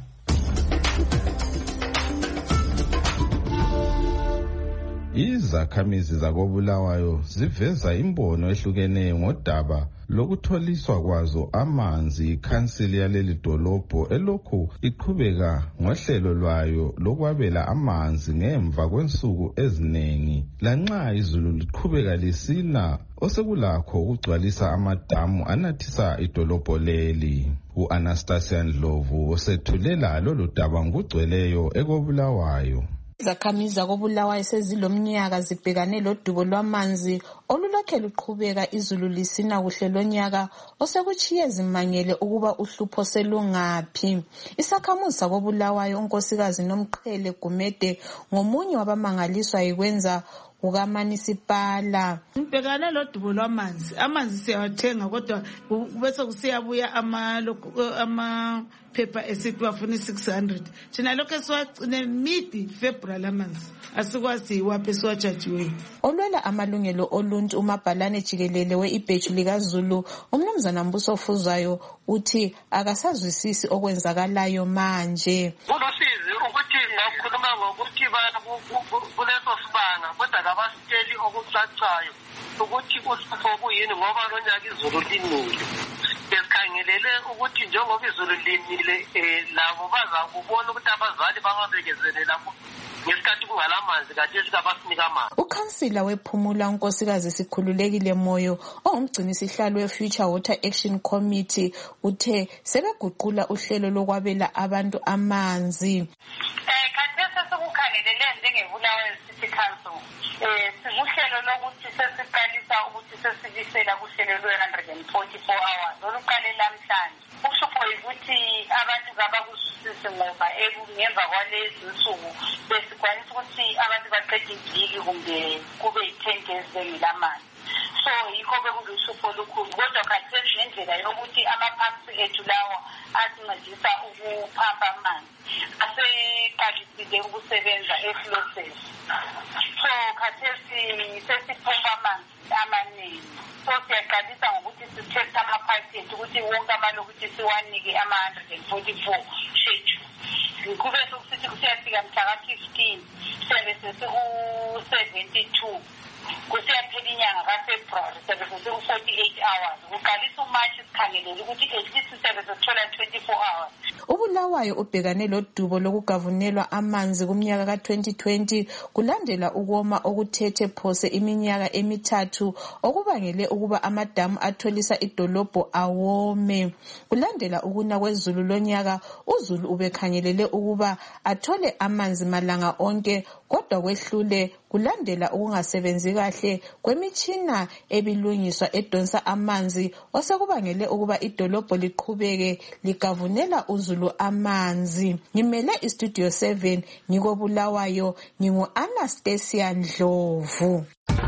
Izakhamizi zakoBulawayo ziveza imbono ehlukeneyo ngodaba lokutholiswa kwazo amanzi ikhansili yaleli dolobho elokhu iqhubeka ngohlelo lwayo lokwabela amanzi ngemva kwensuku eziningi lanxa izulu liqhubeka lisina osekulakho ukugcwalisa amadamu anathisa idolobho leli. U-Anastasia Ndlovu osethulela lolu daba ngugcweleyo ekoBulawayo. Izakhamizi zakoBulawayo sezilomnyaka zibhekane lodubo lwamanzi olulokhe luqhubeka izulu lisina kuhle lonyaka osekuchiye zimangele ukuba uhlupho selungaphi. Isakhamuzi zakoBulawayo unkosikazi Nomqhele Gumede ngomunye wabamangaliswa yikwenza kukaManisipala. Ngibhekane lodubo lwamanzi. Amanzi siyawathenga kodwa bese kusiyabuya amaphepha esithi wafuna 600. Thina lokho siwagcine mid February amanzi. Asikwazi iwaphe siwajajiwe. Olwela amalungelo oluntu umabhalane jikelele we-ibheju likaZulu umnumzana Mbuso Fuzwayo uthi akasazwisisi okwenzakalayo manje. Kulosizi ukuthi ngakhuluma ngokuthi kuleso sibanga kodwa kabasitsheli okucacayo ukuthi uhlupho kuyini ngoba lonyaka izulu linile. Besikhangelele ukuthi njengoba izulu linile labo bazakubona ukuthi abazali bangabekezelela ngesikhathi kungalamanzi kade sikabasinika amanzi. Ukhansila wePhumula uNkosikazi Sikhululekile Moyo ongumgcinisihlalo we-Future Water Action Committee uthe sebeguqula uhlelo lokwabela abantu amanzi. Khathesi sekukhangelele njengeBulawayo City Council sikuhlelo lokuthi sesiqalisa ukuthi sesibisela kuhlelo lwe-144 hours oluqale namhlanje. Uhlupho ukuthi abantu kabakuzwisisi ngoba ngemva kwalezi nsuku besikwanisa ukuthi abantu baqede iviki kumbe kube yi-10 days bengelamanzi. So yikho bekuluhlupho olukhulu kodwa khathesi ngendlela yokuthi amaphampu ethu lawo asincedisa ukuphampa amanzi aseqalisile ukusebenza e-Flosses. So khathesi sesipompa amanzi amaningi. So siyaqalisa ngokuthi sitest amapipe ethu ukuthi wonke amalokuthi siwanike ama-144 schedule. Kube sokusithi kusiyafika mhla ka-15 siyabe sesiku-72 kusiyaphela inyanga kaFebruary siyabe sesiku-48 hours. Kuqalisa uMarch sikhangelele ukuthi at least siyabe sesithola 24 hours. uBulawayo ubhekane lodubo lokugavunelwa amanzi kumnyaka ka-2020 kulandela ukoma okuthethe phose iminyaka emithathu okubangele ukuba amadamu atholisa idolobho awome. Kulandela ukuna kwezulu lonyaka uZulu ubekhangelele ukuba athole amanzi malanga onke kodwa kwehlule kulandela ukungasebenzi kahle kwemitshina ebilungiswa edonsa amanzi osekubangele ukuba idolobho liqhubeke ligavunela uZulu amanzi. Ngimele iStudio 7 ngikoBulawayo ngingu-Anastasia Ndlovu.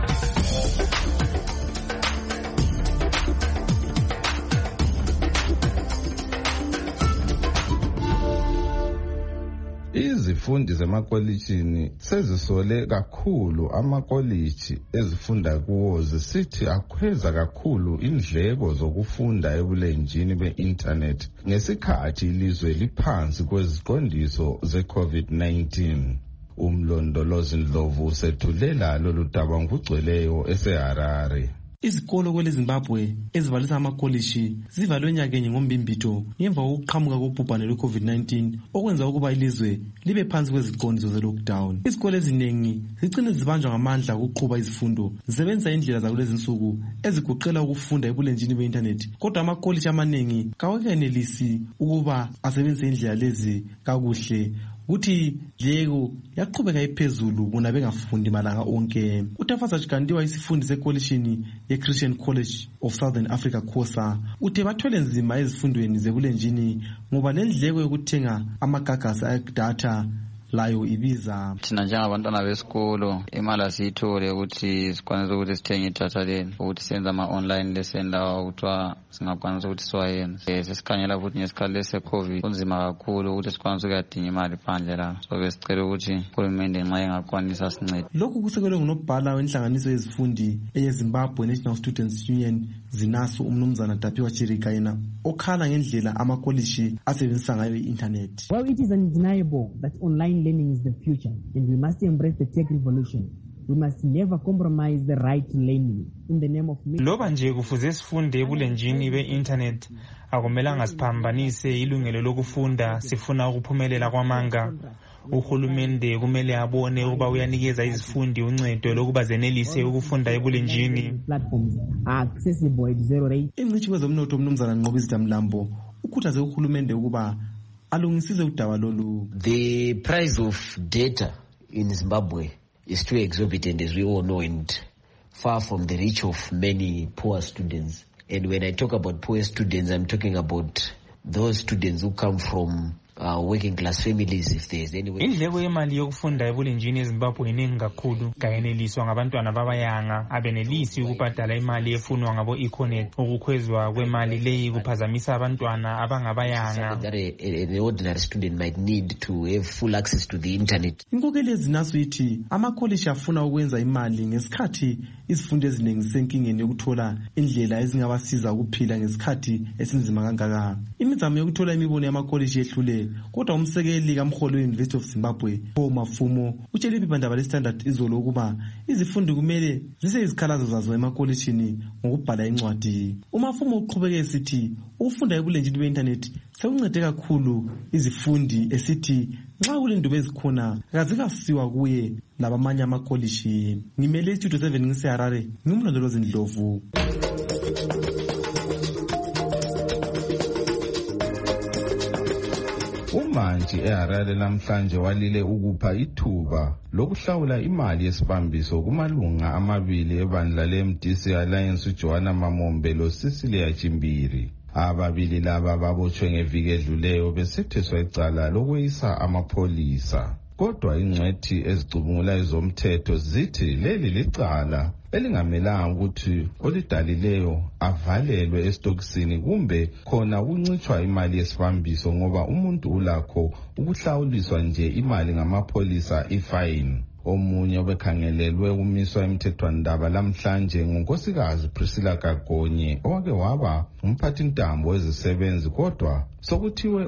Izifundi zemakolitshini sezisole kakhulu amakolitshi ezifunda kuwo zisithi akhweza kakhulu indleko zokufunda ebulenjini be-internet ngesikhathi ilizwe liphansi kweziqondiso ze-COVID-19. Umlondolozi Ndlovu usethulela lolu daba ngokugcweleyo eseHarare. Izikolo kwele Zimbabwe ezivalisa amakolishi zivalwe nyakenye ngombimbito ngemva kokuqhamuka kobhubhane lwe-COVID-19 okwenza ukuba ilizwe libe phansi kweziqondiso ze-lockdown. Izikolo eziningi zicine zibanjwa ngamandla ukuqhuba izifundo zisebenza indlela zakulezi nsuku eziguqela ukufunda ebulenjini be-internet kodwa amakolishi amaningi kawakenelisi ukuba asebenzise indlela lezi kakuhle kuthi ndleko yaqhubeka iphezulu bona bengafundi malanga onke. uTafasa Chikandiwa isifundi sekolishini ye-Christian College of Southern Africa Khosa uthe bathwele nzima ezifundweni zebulenjini ngoba lendleko yokuthenga amagagasi ayedatha layo ibiza. Thina njengabantwana besikolo imali asiyithole ukuthi sikwanise ukuthi sithenge idatha leni ukuthi senze ama-online lesson lawa kuthiwa singakwanisa ukuthi siwayenze. Sesikhangela futhi ngesikhathi lese-COVID kunzima kakhulu ukuthi sikwanise ukuyadinga imali phandle la. So besicela ukuthi uhulumende nxa engakwanisa sincede. Lokhu kusekelwe ngunobhala wenhlanganiso yezifundi eyeZimbabwe National Students Union ZINASU umnumzana Dapiwa Chirika yena okhala ngendlela amakolishi asebenzisa ngayo i-internet. Well, it is undeniable that online learning is the future and we must embrace the tech revolution. We must never compromise the right to learning in the name of loba nje kufuze sifunde ebulenjini be-internet akumelanga siphambanise ilungelo lokufunda sifuna ukuphumelela kwamanga. Uhulumende kumele abone ukuba uyanikeza izifundi uncedo lokuba zenelise ukufunda ebulenjini. Ingcitshi kwezomnotho umnumzana Nqobizita Mlambo ukhuthaze uhulumende ukuba alungisise udaba lolu. The price of data in Zimbabwe is too exorbitant, as we all know, and far from the reach of many poor students. And when I talk about poor students, I'm talking about those students who come from working class families. If there is any way, indleko yemali yokufunda ebulenjini eZimbabwe iningi kakhulu kayeneliswa ngabantwana babayanga abenelisi ukubhadala imali efunwa ngabo Econet. Ukukhwezwa kwemali leyi kuphazamisa abantwana abangabayanga. An ordinary student might need to have full access to the internet. Inkokeli yeZINASU ithi amakolishi afuna ukwenza imali ngesikhathi izifundo eziningi zisenkingeni yokuthola indlela ezingabasiza ukuphila ngesikhathi esinzima kangaka. Imizamo yokuthola imibono yamakolishi yehlule Harare, kodwa umsekeli kamholi we-University of Zimbabwe Paul Mafumo utshele iphephandaba le-Standard izolo ukuba izifundi kumele zise izikhalazo zazo emakolishini ngokubhala incwadi. uMafumo uqhubeke esithi ukufunda ebulenjini be-internet sekuncede kakhulu izifundi, esithi nxa kulendubo ezikhona kazikasiwa kuye labamanye amakolishi. Ngimele iStudio 7 ngiseHarare, ngimlondolozi Ndlovu. Umantshi eHarare namhlanje walile ukupha ithuba lokuhlawula imali yesibambiso kumalunga amabili ebandla le-MDC Alliance uJohana Mamombe loCecilia Chimbiri. Ababili laba babotshwe ngeviki edluleyo besetheswa icala lokweyisa amapholisa. Kodwa ingcwethi ezicubungula ezomthetho zithi leli licala elingamelanga ukuthi olidalileyo avalelwe estokisini kumbe khona ukuncitshwa imali yesibambiso ngoba umuntu ulakho ukuhlawuliswa nje imali ngamapholisa ifine. Omunye obekhangelelwe ukumiswa emthethwandaba lamhlanje ngunkosikazi Priscilla Kagonye owake waba umphathintambo wezisebenzi, kodwa sokuthiwe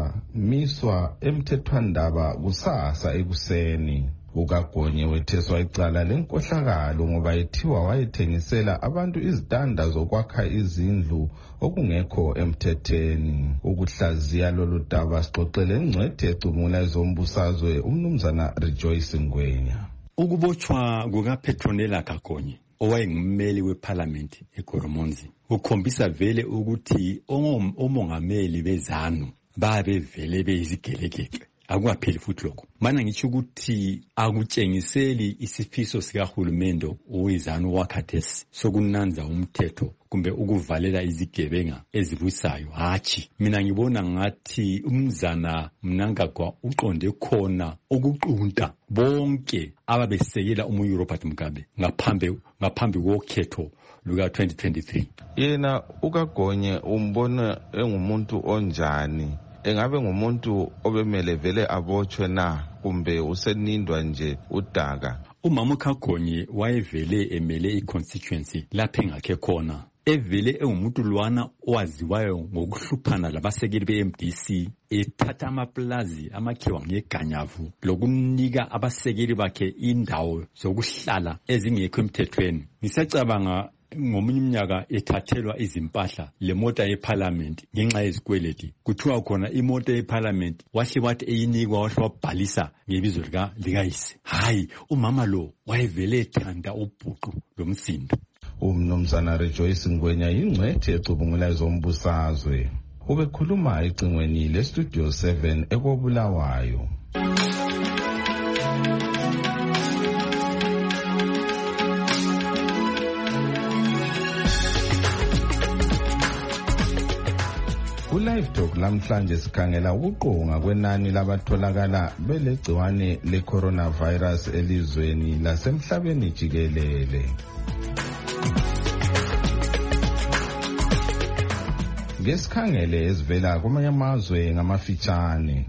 uzamiswa emthethwandaba kusasa ekuseni. uKagonye wetheswa icala lenkohlakalo ngoba ethiwa wayethengisela abantu izitanda zokwakha izindlu okungekho emthethweni. Ukuhlaziya lolu daba sixoxele ingcwethi ecubungula ezombusazwe umnumzana Rejoice Ngwenya. Ukubotshwa kukaPetronella Kagonye owayengummeli weParliament eGoromonzi ukhombisa vele ukuthi omongameli bezanu babe vele beyizigelekeke. Akukapheli futhi lokho. Mana ngitsho ukuthi akutshengiseli isifiso sikahulumende owezanu wakhathesi sokunanza umthetho kumbe ukuvalela izigebenga ezibusayo. Hatshi, mina ngibona ngathi umzana Mnangagwa uqonde khona ukuqunta bonke ababesekela uMurophat Mugabe ngaphambi kokhetho luka 2023. Yena uKagonye umbona engumuntu onjani? Engabe ngumuntu obemele vele abotshwe na kumbe usenindwa nje udaka? Umama uKagonye wayevele emele iconstituency lapha engakhe khona. Evele engumuntu lwana owaziwayo ngokuhluphana labasekeli beMDC, ethatha amaplazi amakhiwa ngeganyavu lokunika abasekeli bakhe indawo zokuhlala ezingekho emthethweni. Ngisacabanga ngomunye umnyaka ethathelwa izimpahla lemota yeParliament ngenxa yezikweleti. Kuthiwa khona imota yeParliament wahle wathi eyinikwa wahle wabhalisa ngebizo likayise. Hayi, umama lo wayevele ethanda ubhuqu lomsindo. Umnumzana Rejoice Ngwenya ingcwethi ecubungula ezombusazwe. Ubekhuluma ecingweni leStudio 7 ekobulawayo. Live Talk lamhlanje sikhangela ukuqonga kwenani labatholakala belegciwane le-coronavirus elizweni lasemhlabeni jikelele. Ngesikhangele ezivela kwamanye amazwe ngamafitshane.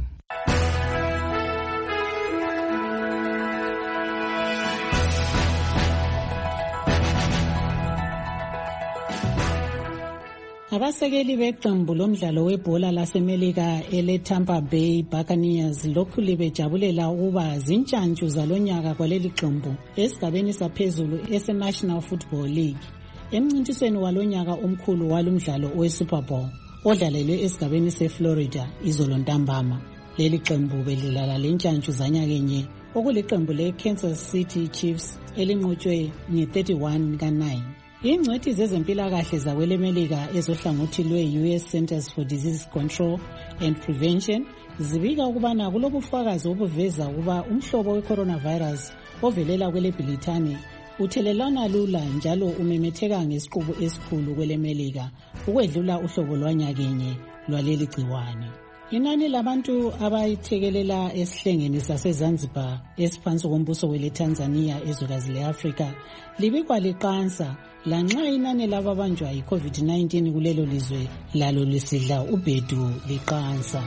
Abasekeli beqembu lomdlalo webhola laseMelika ele-Tampa Bay Buccaneers lokhu bejabulela ukuba zintshantshu zalonyaka kwaleli qembu esigabeni saphezulu ese-National Football League emncintisweni walonyaka omkhulu walomdlalo we-Super Bowl odlalelwe esigabeni se-Florida izolo ntambama. Leli qembu belidlala lentshantshu zanyakenye okuliqembu le-Kansas City Chiefs elinqotshwe nge-31-9. Ingcwethi zezempilakahle zakwelemelika ezohlangothi lwe-US Centers for Disease Control and Prevention zibika ukubana kulobufakazi obuveza ukuba umhlobo we-coronavirus ovelela kwele-Britani uthelelana lula njalo umemetheka ngesiqubu esikhulu kwelemelika ukwedlula uhlobo lwanyakenye lwaleli gciwane. Inani labantu abayithekelela esihlengeni saseZanzibar esiphansi kombuso wele-Tanzania ezwekazi le-Afrika libikwa liqansa lanxa inani lababanjwa yi-COVID-19 kulelo lizwe lalo lisidla ubhedu liqansa.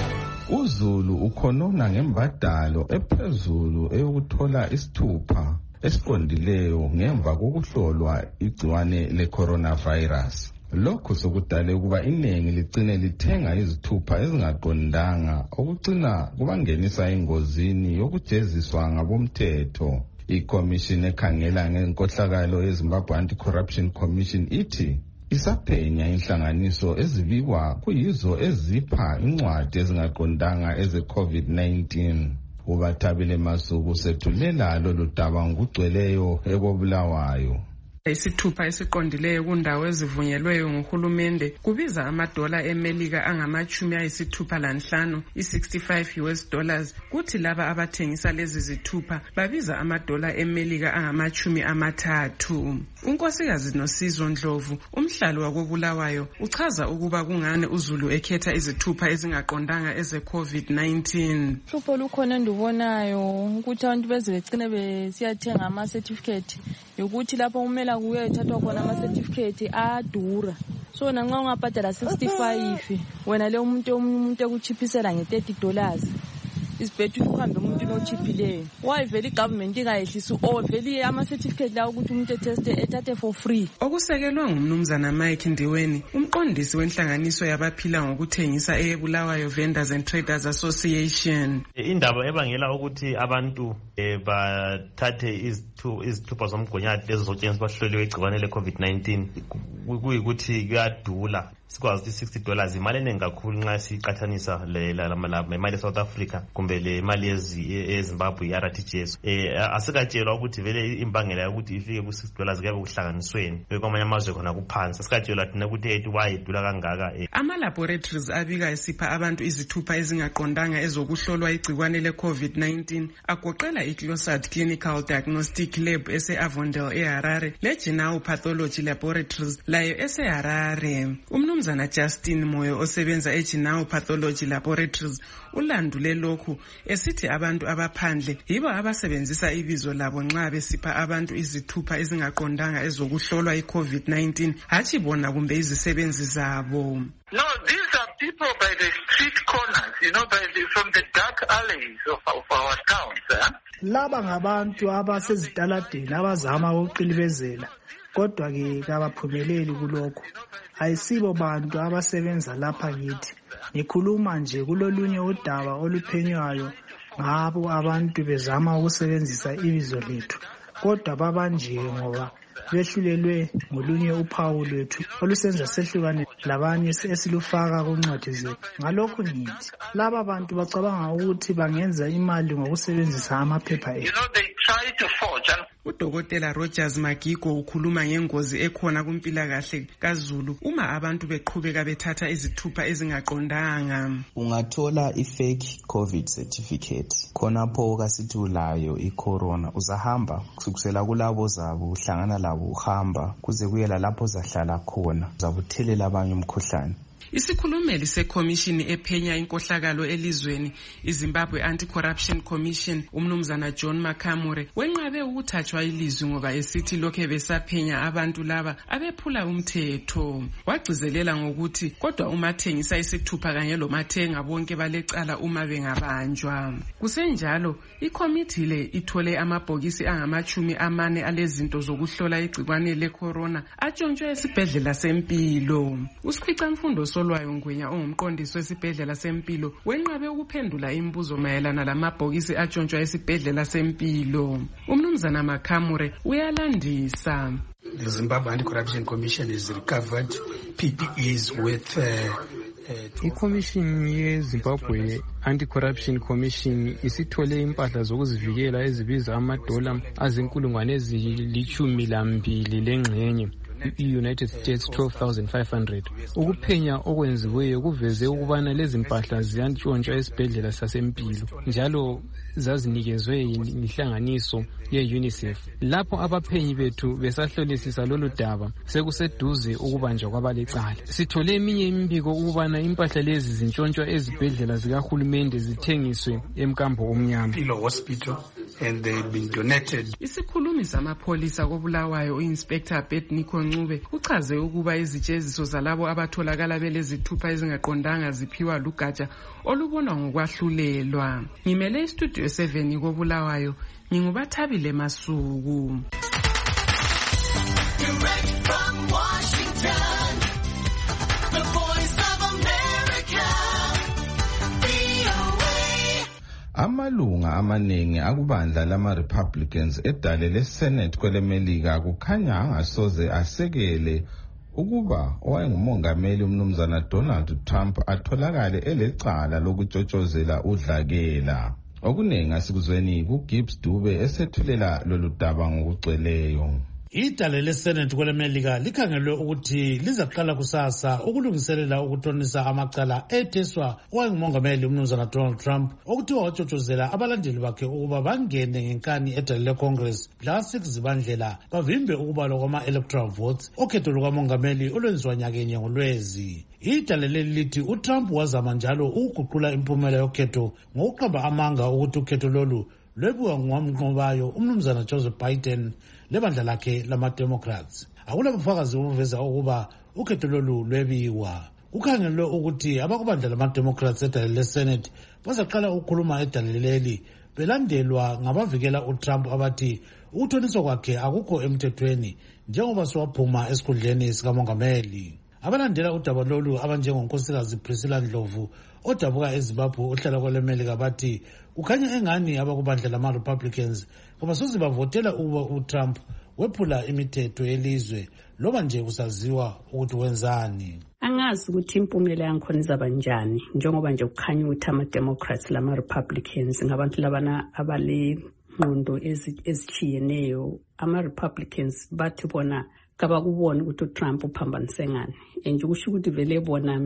uZulu ukhonona ngembadalo ephezulu eyokuthola isithupha esiqondileyo ngemva kokuhlolwa igciwane le-coronavirus. Lokhu sokudale ukuba iningi ligcine lithenga izithupha ezingaqondanga okugcina kubangenisa engozini yokujeziswa ngabomthetho. Ikomishini ekhangela ngenkohlakalo yeZimbabwe Anti-Corruption Commission ithi isaphenya inhlanganiso ezibikwa kuyizo ezipha incwadi ezingaqondanga eze-COVID-19. Ubathabile Masuku sethulela lolu daba ngokugcweleyo ekobulawayo. Isithupha esiqondileyo kundawo ezivunyelweyo nguhulumende kubiza $amadola eMelika angama-65, $65. Kuthi laba abathengisa lezi zithupha babiza $amadola eMelika angama-30. Unkosikazi Nosizo Ndlovu, umhlali wakobulawayo, uchaza ukuba kungani uZulu ekhetha izithupha ezingaqondanga eze-COVID-19. Uhlupho lukhona endibonayo ukuthi abantu beze begcine besiyathenga ama-certificate yokuthi lapho kumele kuye thathwa khona ama-certificate adura. So nanxa ungabhadala 65 wena le umuntu ekuchiphisela nge-$30 isibhethu uhambe umuntu nochiphileyo. Why vele igovernment ingayehlisi vele ama-certificate la ukuthi umuntu ethathe for free. Okusekelwa ngumnumzana Mike Ndiweni, umqondisi wenhlanganiso yabaphila ngokuthengisa eyeBulawayo Vendors and Traders Association. Indaba ebangela ukuthi abantu bathathe izithupha zomgonyati ezizotshengiswa bahloliwe igciwane le-COVID-19 kuyikuthi kuyadula. Sikwazi ukuthi $60 imali eningi kakhulu nxa siqathanisa imali eSouth Africa kumbe le imali eZimbabwe i-RTGS. Asikatshelwa ukuthi vele imbangela yokuthi ifike ku$60 kuyabe kuhlanganisweni kwamanye amazwe khona kuphansi. Asikatshelwa thina ukuthi wayedula kangaka. Ama-laboratories abika esipha abantu izithupha ezingaqondanga ezokuhlolwa igciwane le-COVID-19 agoqela iClosard Clinical Diagnostic Lab ese-Avondale eHarare le-Genoa Pathology Laboratories layo ese-Harare. Umnumzana Justin Moyo osebenza eGenoa Pathology Laboratories ulandule lokhu esithi abantu abaphandle yibo abasebenzisa ibizo labo nxa besipha abantu izithupha ezingaqondanga ezokuhlolwa i-COVID-19 hatshi bona kumbe izisebenzi zabo. No, these are people by the street corners, from the dark alleys of our towns. Laba ngabantu abasezitaladeni abazama ukuqilibezela, kodwa-ke kabaphumeleli kulokho. Ayisibo bantu abasebenza lapha kithi. Ngikhuluma nje kulolunye udaba oluphenywayo ngabo abantu bezama ukusebenzisa ibizo lethu, kodwa babanjiwe ngoba behlulelwe ngolunye uphawu lwethu olusenza sehlukane labanye esilufaka kuncwadi zethu. Ngalokho ngithi laba bantu bacabanga ukuthi bangenza imali ngokusebenzisa amaphepha ethu. Udokotela Rogers Magigo ukhuluma ngengozi ekhona kumpilakahle kaZulu uma abantu beqhubeka bethatha izithupha ezingaqondanga. Ungathola i-fake COVID certificate khonapho kasithi ulayo i-corona, uzahamba kusukela kulabo zabo uhlangana labo uhamba kuze kuyela lapho zahlala khona zabuthelela abanye umkhuhlane. Isikhulumeli sekhomishini ephenya inkohlakalo elizweni iZimbabwe Anti-Corruption Commission umnumzana John Makamure wenqabe ukuthathwa ilizwi ngoba esithi lokho besaphenya abantu laba abephula umthetho. Wagcizelela ngokuthi kodwa umathengisa isithupha kanye lomathenga bonke balecala uma bengabanjwa. Kusenjalo ikomiti le ithole amabhokisi angama-40 alezinto zokuhlola igciwane le-corona atshontshwe esibhedlela sempilo. Usikhwica Mfundo Solwayo Ngwenya ongumqondisi wesibhedlela sempilo wenqabe ukuphendula imibuzo mayelana lamabhokisi atshontshwa esibhedlela sempilo. Umnumzana Makamure uyalandisa. The Zimbabwe Anti-Corruption Commission has recovered PPEs with iCommission yeZimbabwe Anti-Corruption Commission isithole impahla zokuzivikela ezibiza $12,000 lengxenye. United States 12,500. Ukuphenya okwenziweyo kuveze ukubana lezi mpahla ziyantshontshwa esibhedlela sasempilo njalo zazinikezwe yinhlanganiso ye-UNICEF. Lapho abaphenyi bethu besahlolisisa lolu daba sekuseduze ukubanjwa kwabalecala. Sithole eminye imibiko ukubana impahla lezi zintshontsha ezibhedlela zikahulumende zithengiswe emkambo omnyama. And they've been donated. Isikhulumi samapholisa kobulawayo uInspector Beth Nikonco Ncube uchaze ukuba izitsheziso zalabo abatholakala belezithupha ezingaqondanga ziphiwa lugatsha olubonwa ngokwahlulelwa. Ngimele istudio 7 koBulawayo, nginguBathabile Masuku. Amalunga amaningi akubandla lama-Republicans edale le-Senate kwelemelika kukhanya angasoze asekele ukuba owayengumongameli umnumzana Donald Trump atholakale elecala lokutshotshozela udlakela. Okuningi asikuzweni kuGibbs Dube esethulela lolu daba ngokugcweleyo. Idale leSenate kwelemelika likhangelwe ukuthi lizaqala kusasa ukulungiselela ukuthonisa amacala etheswa owayengumongameli umnumzana Donald Trump okuthiwa watshotshozela abalandeli bakhe ukuba bangene ngenkani edale leCongress mhla 6 Zibandlela bavimbe ukubalwa kwama-electoral votes okhetho lukamongameli olwenziwa nyakenye ngoLwezi. Idale leli lithi uTrump wazama njalo ukuguqula impumela yokhetho ngokuqamba amanga ukuthi ukhetho lolu lwebiwa ngowamnqobayo umnumzana Joseph Biden lebandla lakhe lama-Democrats. Akulabufakazi obuveza ukuba ukhetho lolu lwebiwa. Kukhangelwe ukuthi abakubandla lama-Democrats edale leSenate bazaqala ukukhuluma edale leli belandelwa ngabavikela uTrump abathi ukuthoniswa kwakhe akukho emthethweni njengoba siwaphuma esikhundleni sikamongameli. Abalandela udaba lolu abanjengonkosikazi Priscilla Ndlovu odabuka eZimbabwe ohlala kwelemelika bathi kukhanya engani abakubandla lama-Republicans kabasoze bavotela ukuba uTrump wephula imithetho yelizwe loba nje kusaziwa ukuthi wenzani. Angazi ukuthi impumela yankhona izaba njani njengoba nje kukhanya ukuthi ama-Democrats lama-Republicans ngabantu labana abale ngqondo ezitshiyeneyo. Ama-Republicans bathi bona kabakubona ukuthi uTrump uphambanise ngani nje kusho ukuthi vele bona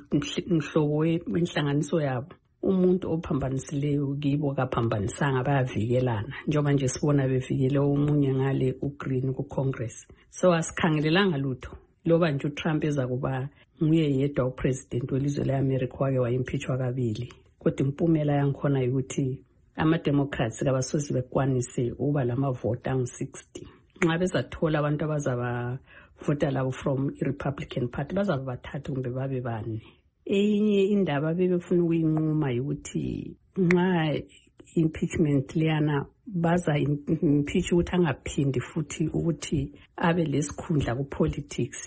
nhlobo wenhlanganiso yabo umuntu ophambanisileyo kibo kaphambanisanga bayavikelana njengoba nje sibona bevikele omunye ngale uGreen kuCongress. So asikhangelelanga lutho loba nje uTrump eza kuba nguye yedwa upresident welizwe leAmerica wake wayimpeachwa kabili kodwa impumela yankhona ukuthi ama-Democrats kabasoze bekwanise ukuba lamavoti angu-60. Nxa bezathola abantu abazaba vota labo from i-Republican Party bazaba bathathu kumbe babe bane. Enye indaba bebefuna ukuyinquma ukuthi nxa impeachment leyana baza impeach ukuthi angaphindi futhi ukuthi abe lesikhundla ku-politics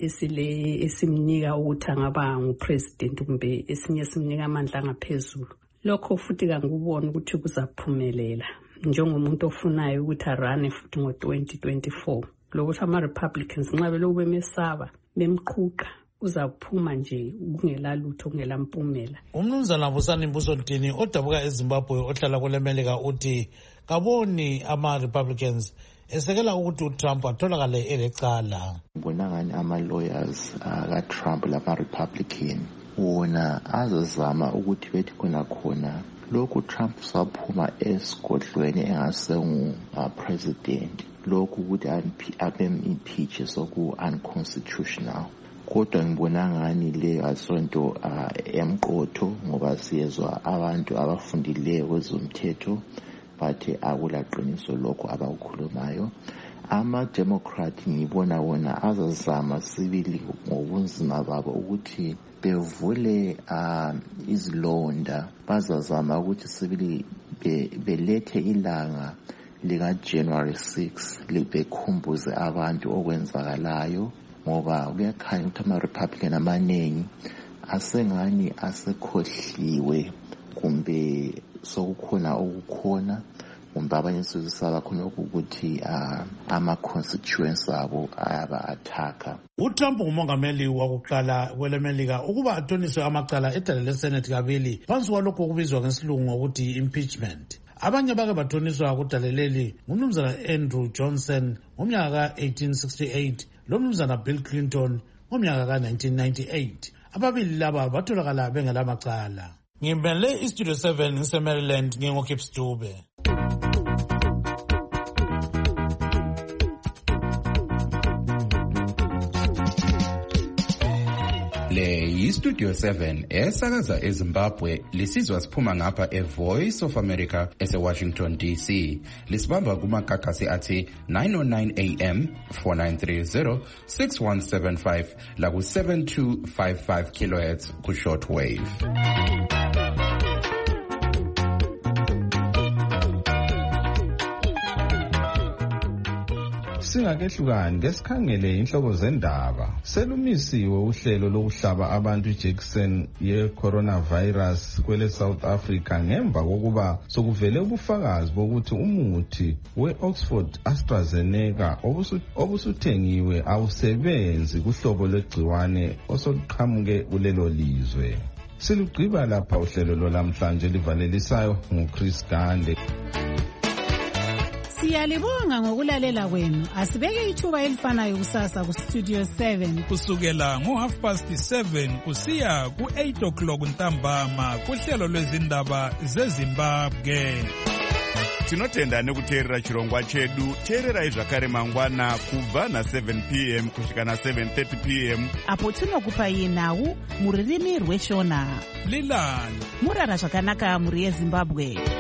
esimnika ukuthi angaba ngupresident kumbe esinye simnika amandla angaphezulu. Lokho futhi kangikubona ukuthi kuzaphumelela njengomuntu ofunayo ukuthi arane futhi ngo-2024 lokuthi ama-Republicans nxa belokhu bemesaba bemqhuqa uzaphuma nje kungela lutho kungela mpumela. Umnumzana Vusani Mbusontini odabuka eZimbabwe ohlala kwelemelika uthi kaboni ama-Republicans esekela ukuthi uTrump atholakale elecala. Ngibonangani ama-lawyers ka-Trump lama-Republican wona azozama ukuthi bethi khona lokhu Trump saphuma esigodlweni engasengu-president lokhu ukuthi abe-impeach soku-unconstitutional. Kodwa ngibona ngani leyo asonto emqotho ngoba siyezwa abantu abafundileyo kwezomthetho bathi akulaqiniso lokho abakukhulumayo. Ama-Democrat ngibona wona azazama sibili ngobunzima babo ukuthi bevule izilonda bazazama ukuthi sibili belethe ilanga lika-January 6 bekhumbuze abantu okwenzakalayo ngoba kuyakhanya ukuthi ama-Republican amaningi asengani asekhohliwe kumbe sokukhona okukhona kumbe abanye sisaba khona ukuthi ama-constituents abo ayaba-athaka. uTrump ngumongameli wakuqala kwelemelika ukuba athoniswe amacala edale leSenate kabili phansi kwalokho okubizwa ngesilungu ngokuthi impeachment. Abanye bake bathoniswa kudale leli ngumnumzana Andrew Johnson ngomnyaka ka-1868 lomnumzana Bill Clinton ngomnyaka ka-1998. Ababili laba batholakala bengelamacala. Ngimele iStudio 7 ngise-Maryland ngingoKips Dube. Le yiStudio 7 esakaza eZimbabwe lisizwa siphuma ngapha eVoice of America eseWashington DC. Lisibamba kumakakasi athi 909 AM 4930 6175 la ku 7255 kHz ku shortwave. Singakehlukani ngesikhangele inhloko zendaba. Selumisiwe uhlelo lokuhlaba abantu ijekiseni ye-coronavirus kwele South Africa ngemva kokuba sokuvele ubufakazi bokuthi umuthi we-Oxford AstraZeneca obusuthengiwe awusebenzi kuhlobo lwegciwane osoluqhamuke kulelo lizwe. Silugqiba lapha uhlelo lwalamhlanje livalelisayo nguChris Gande. Siyalibonga ngokulalela kwenu. Asibeke ithuba elifanayo kusasa ku Studio 7 kusukela ngo7:30 kusiya ku8:00 ntambama kuhlelo lwezindaba zeZimbabwe. Tinotenda nekuteerera chirongwa chedu. Teererai zvakare mangwana kubva na7 PM kusvika na7:30 PM apo tinokupai nhau muririmi rweshona. Lilani murara zvakanaka muri yeZimbabwe.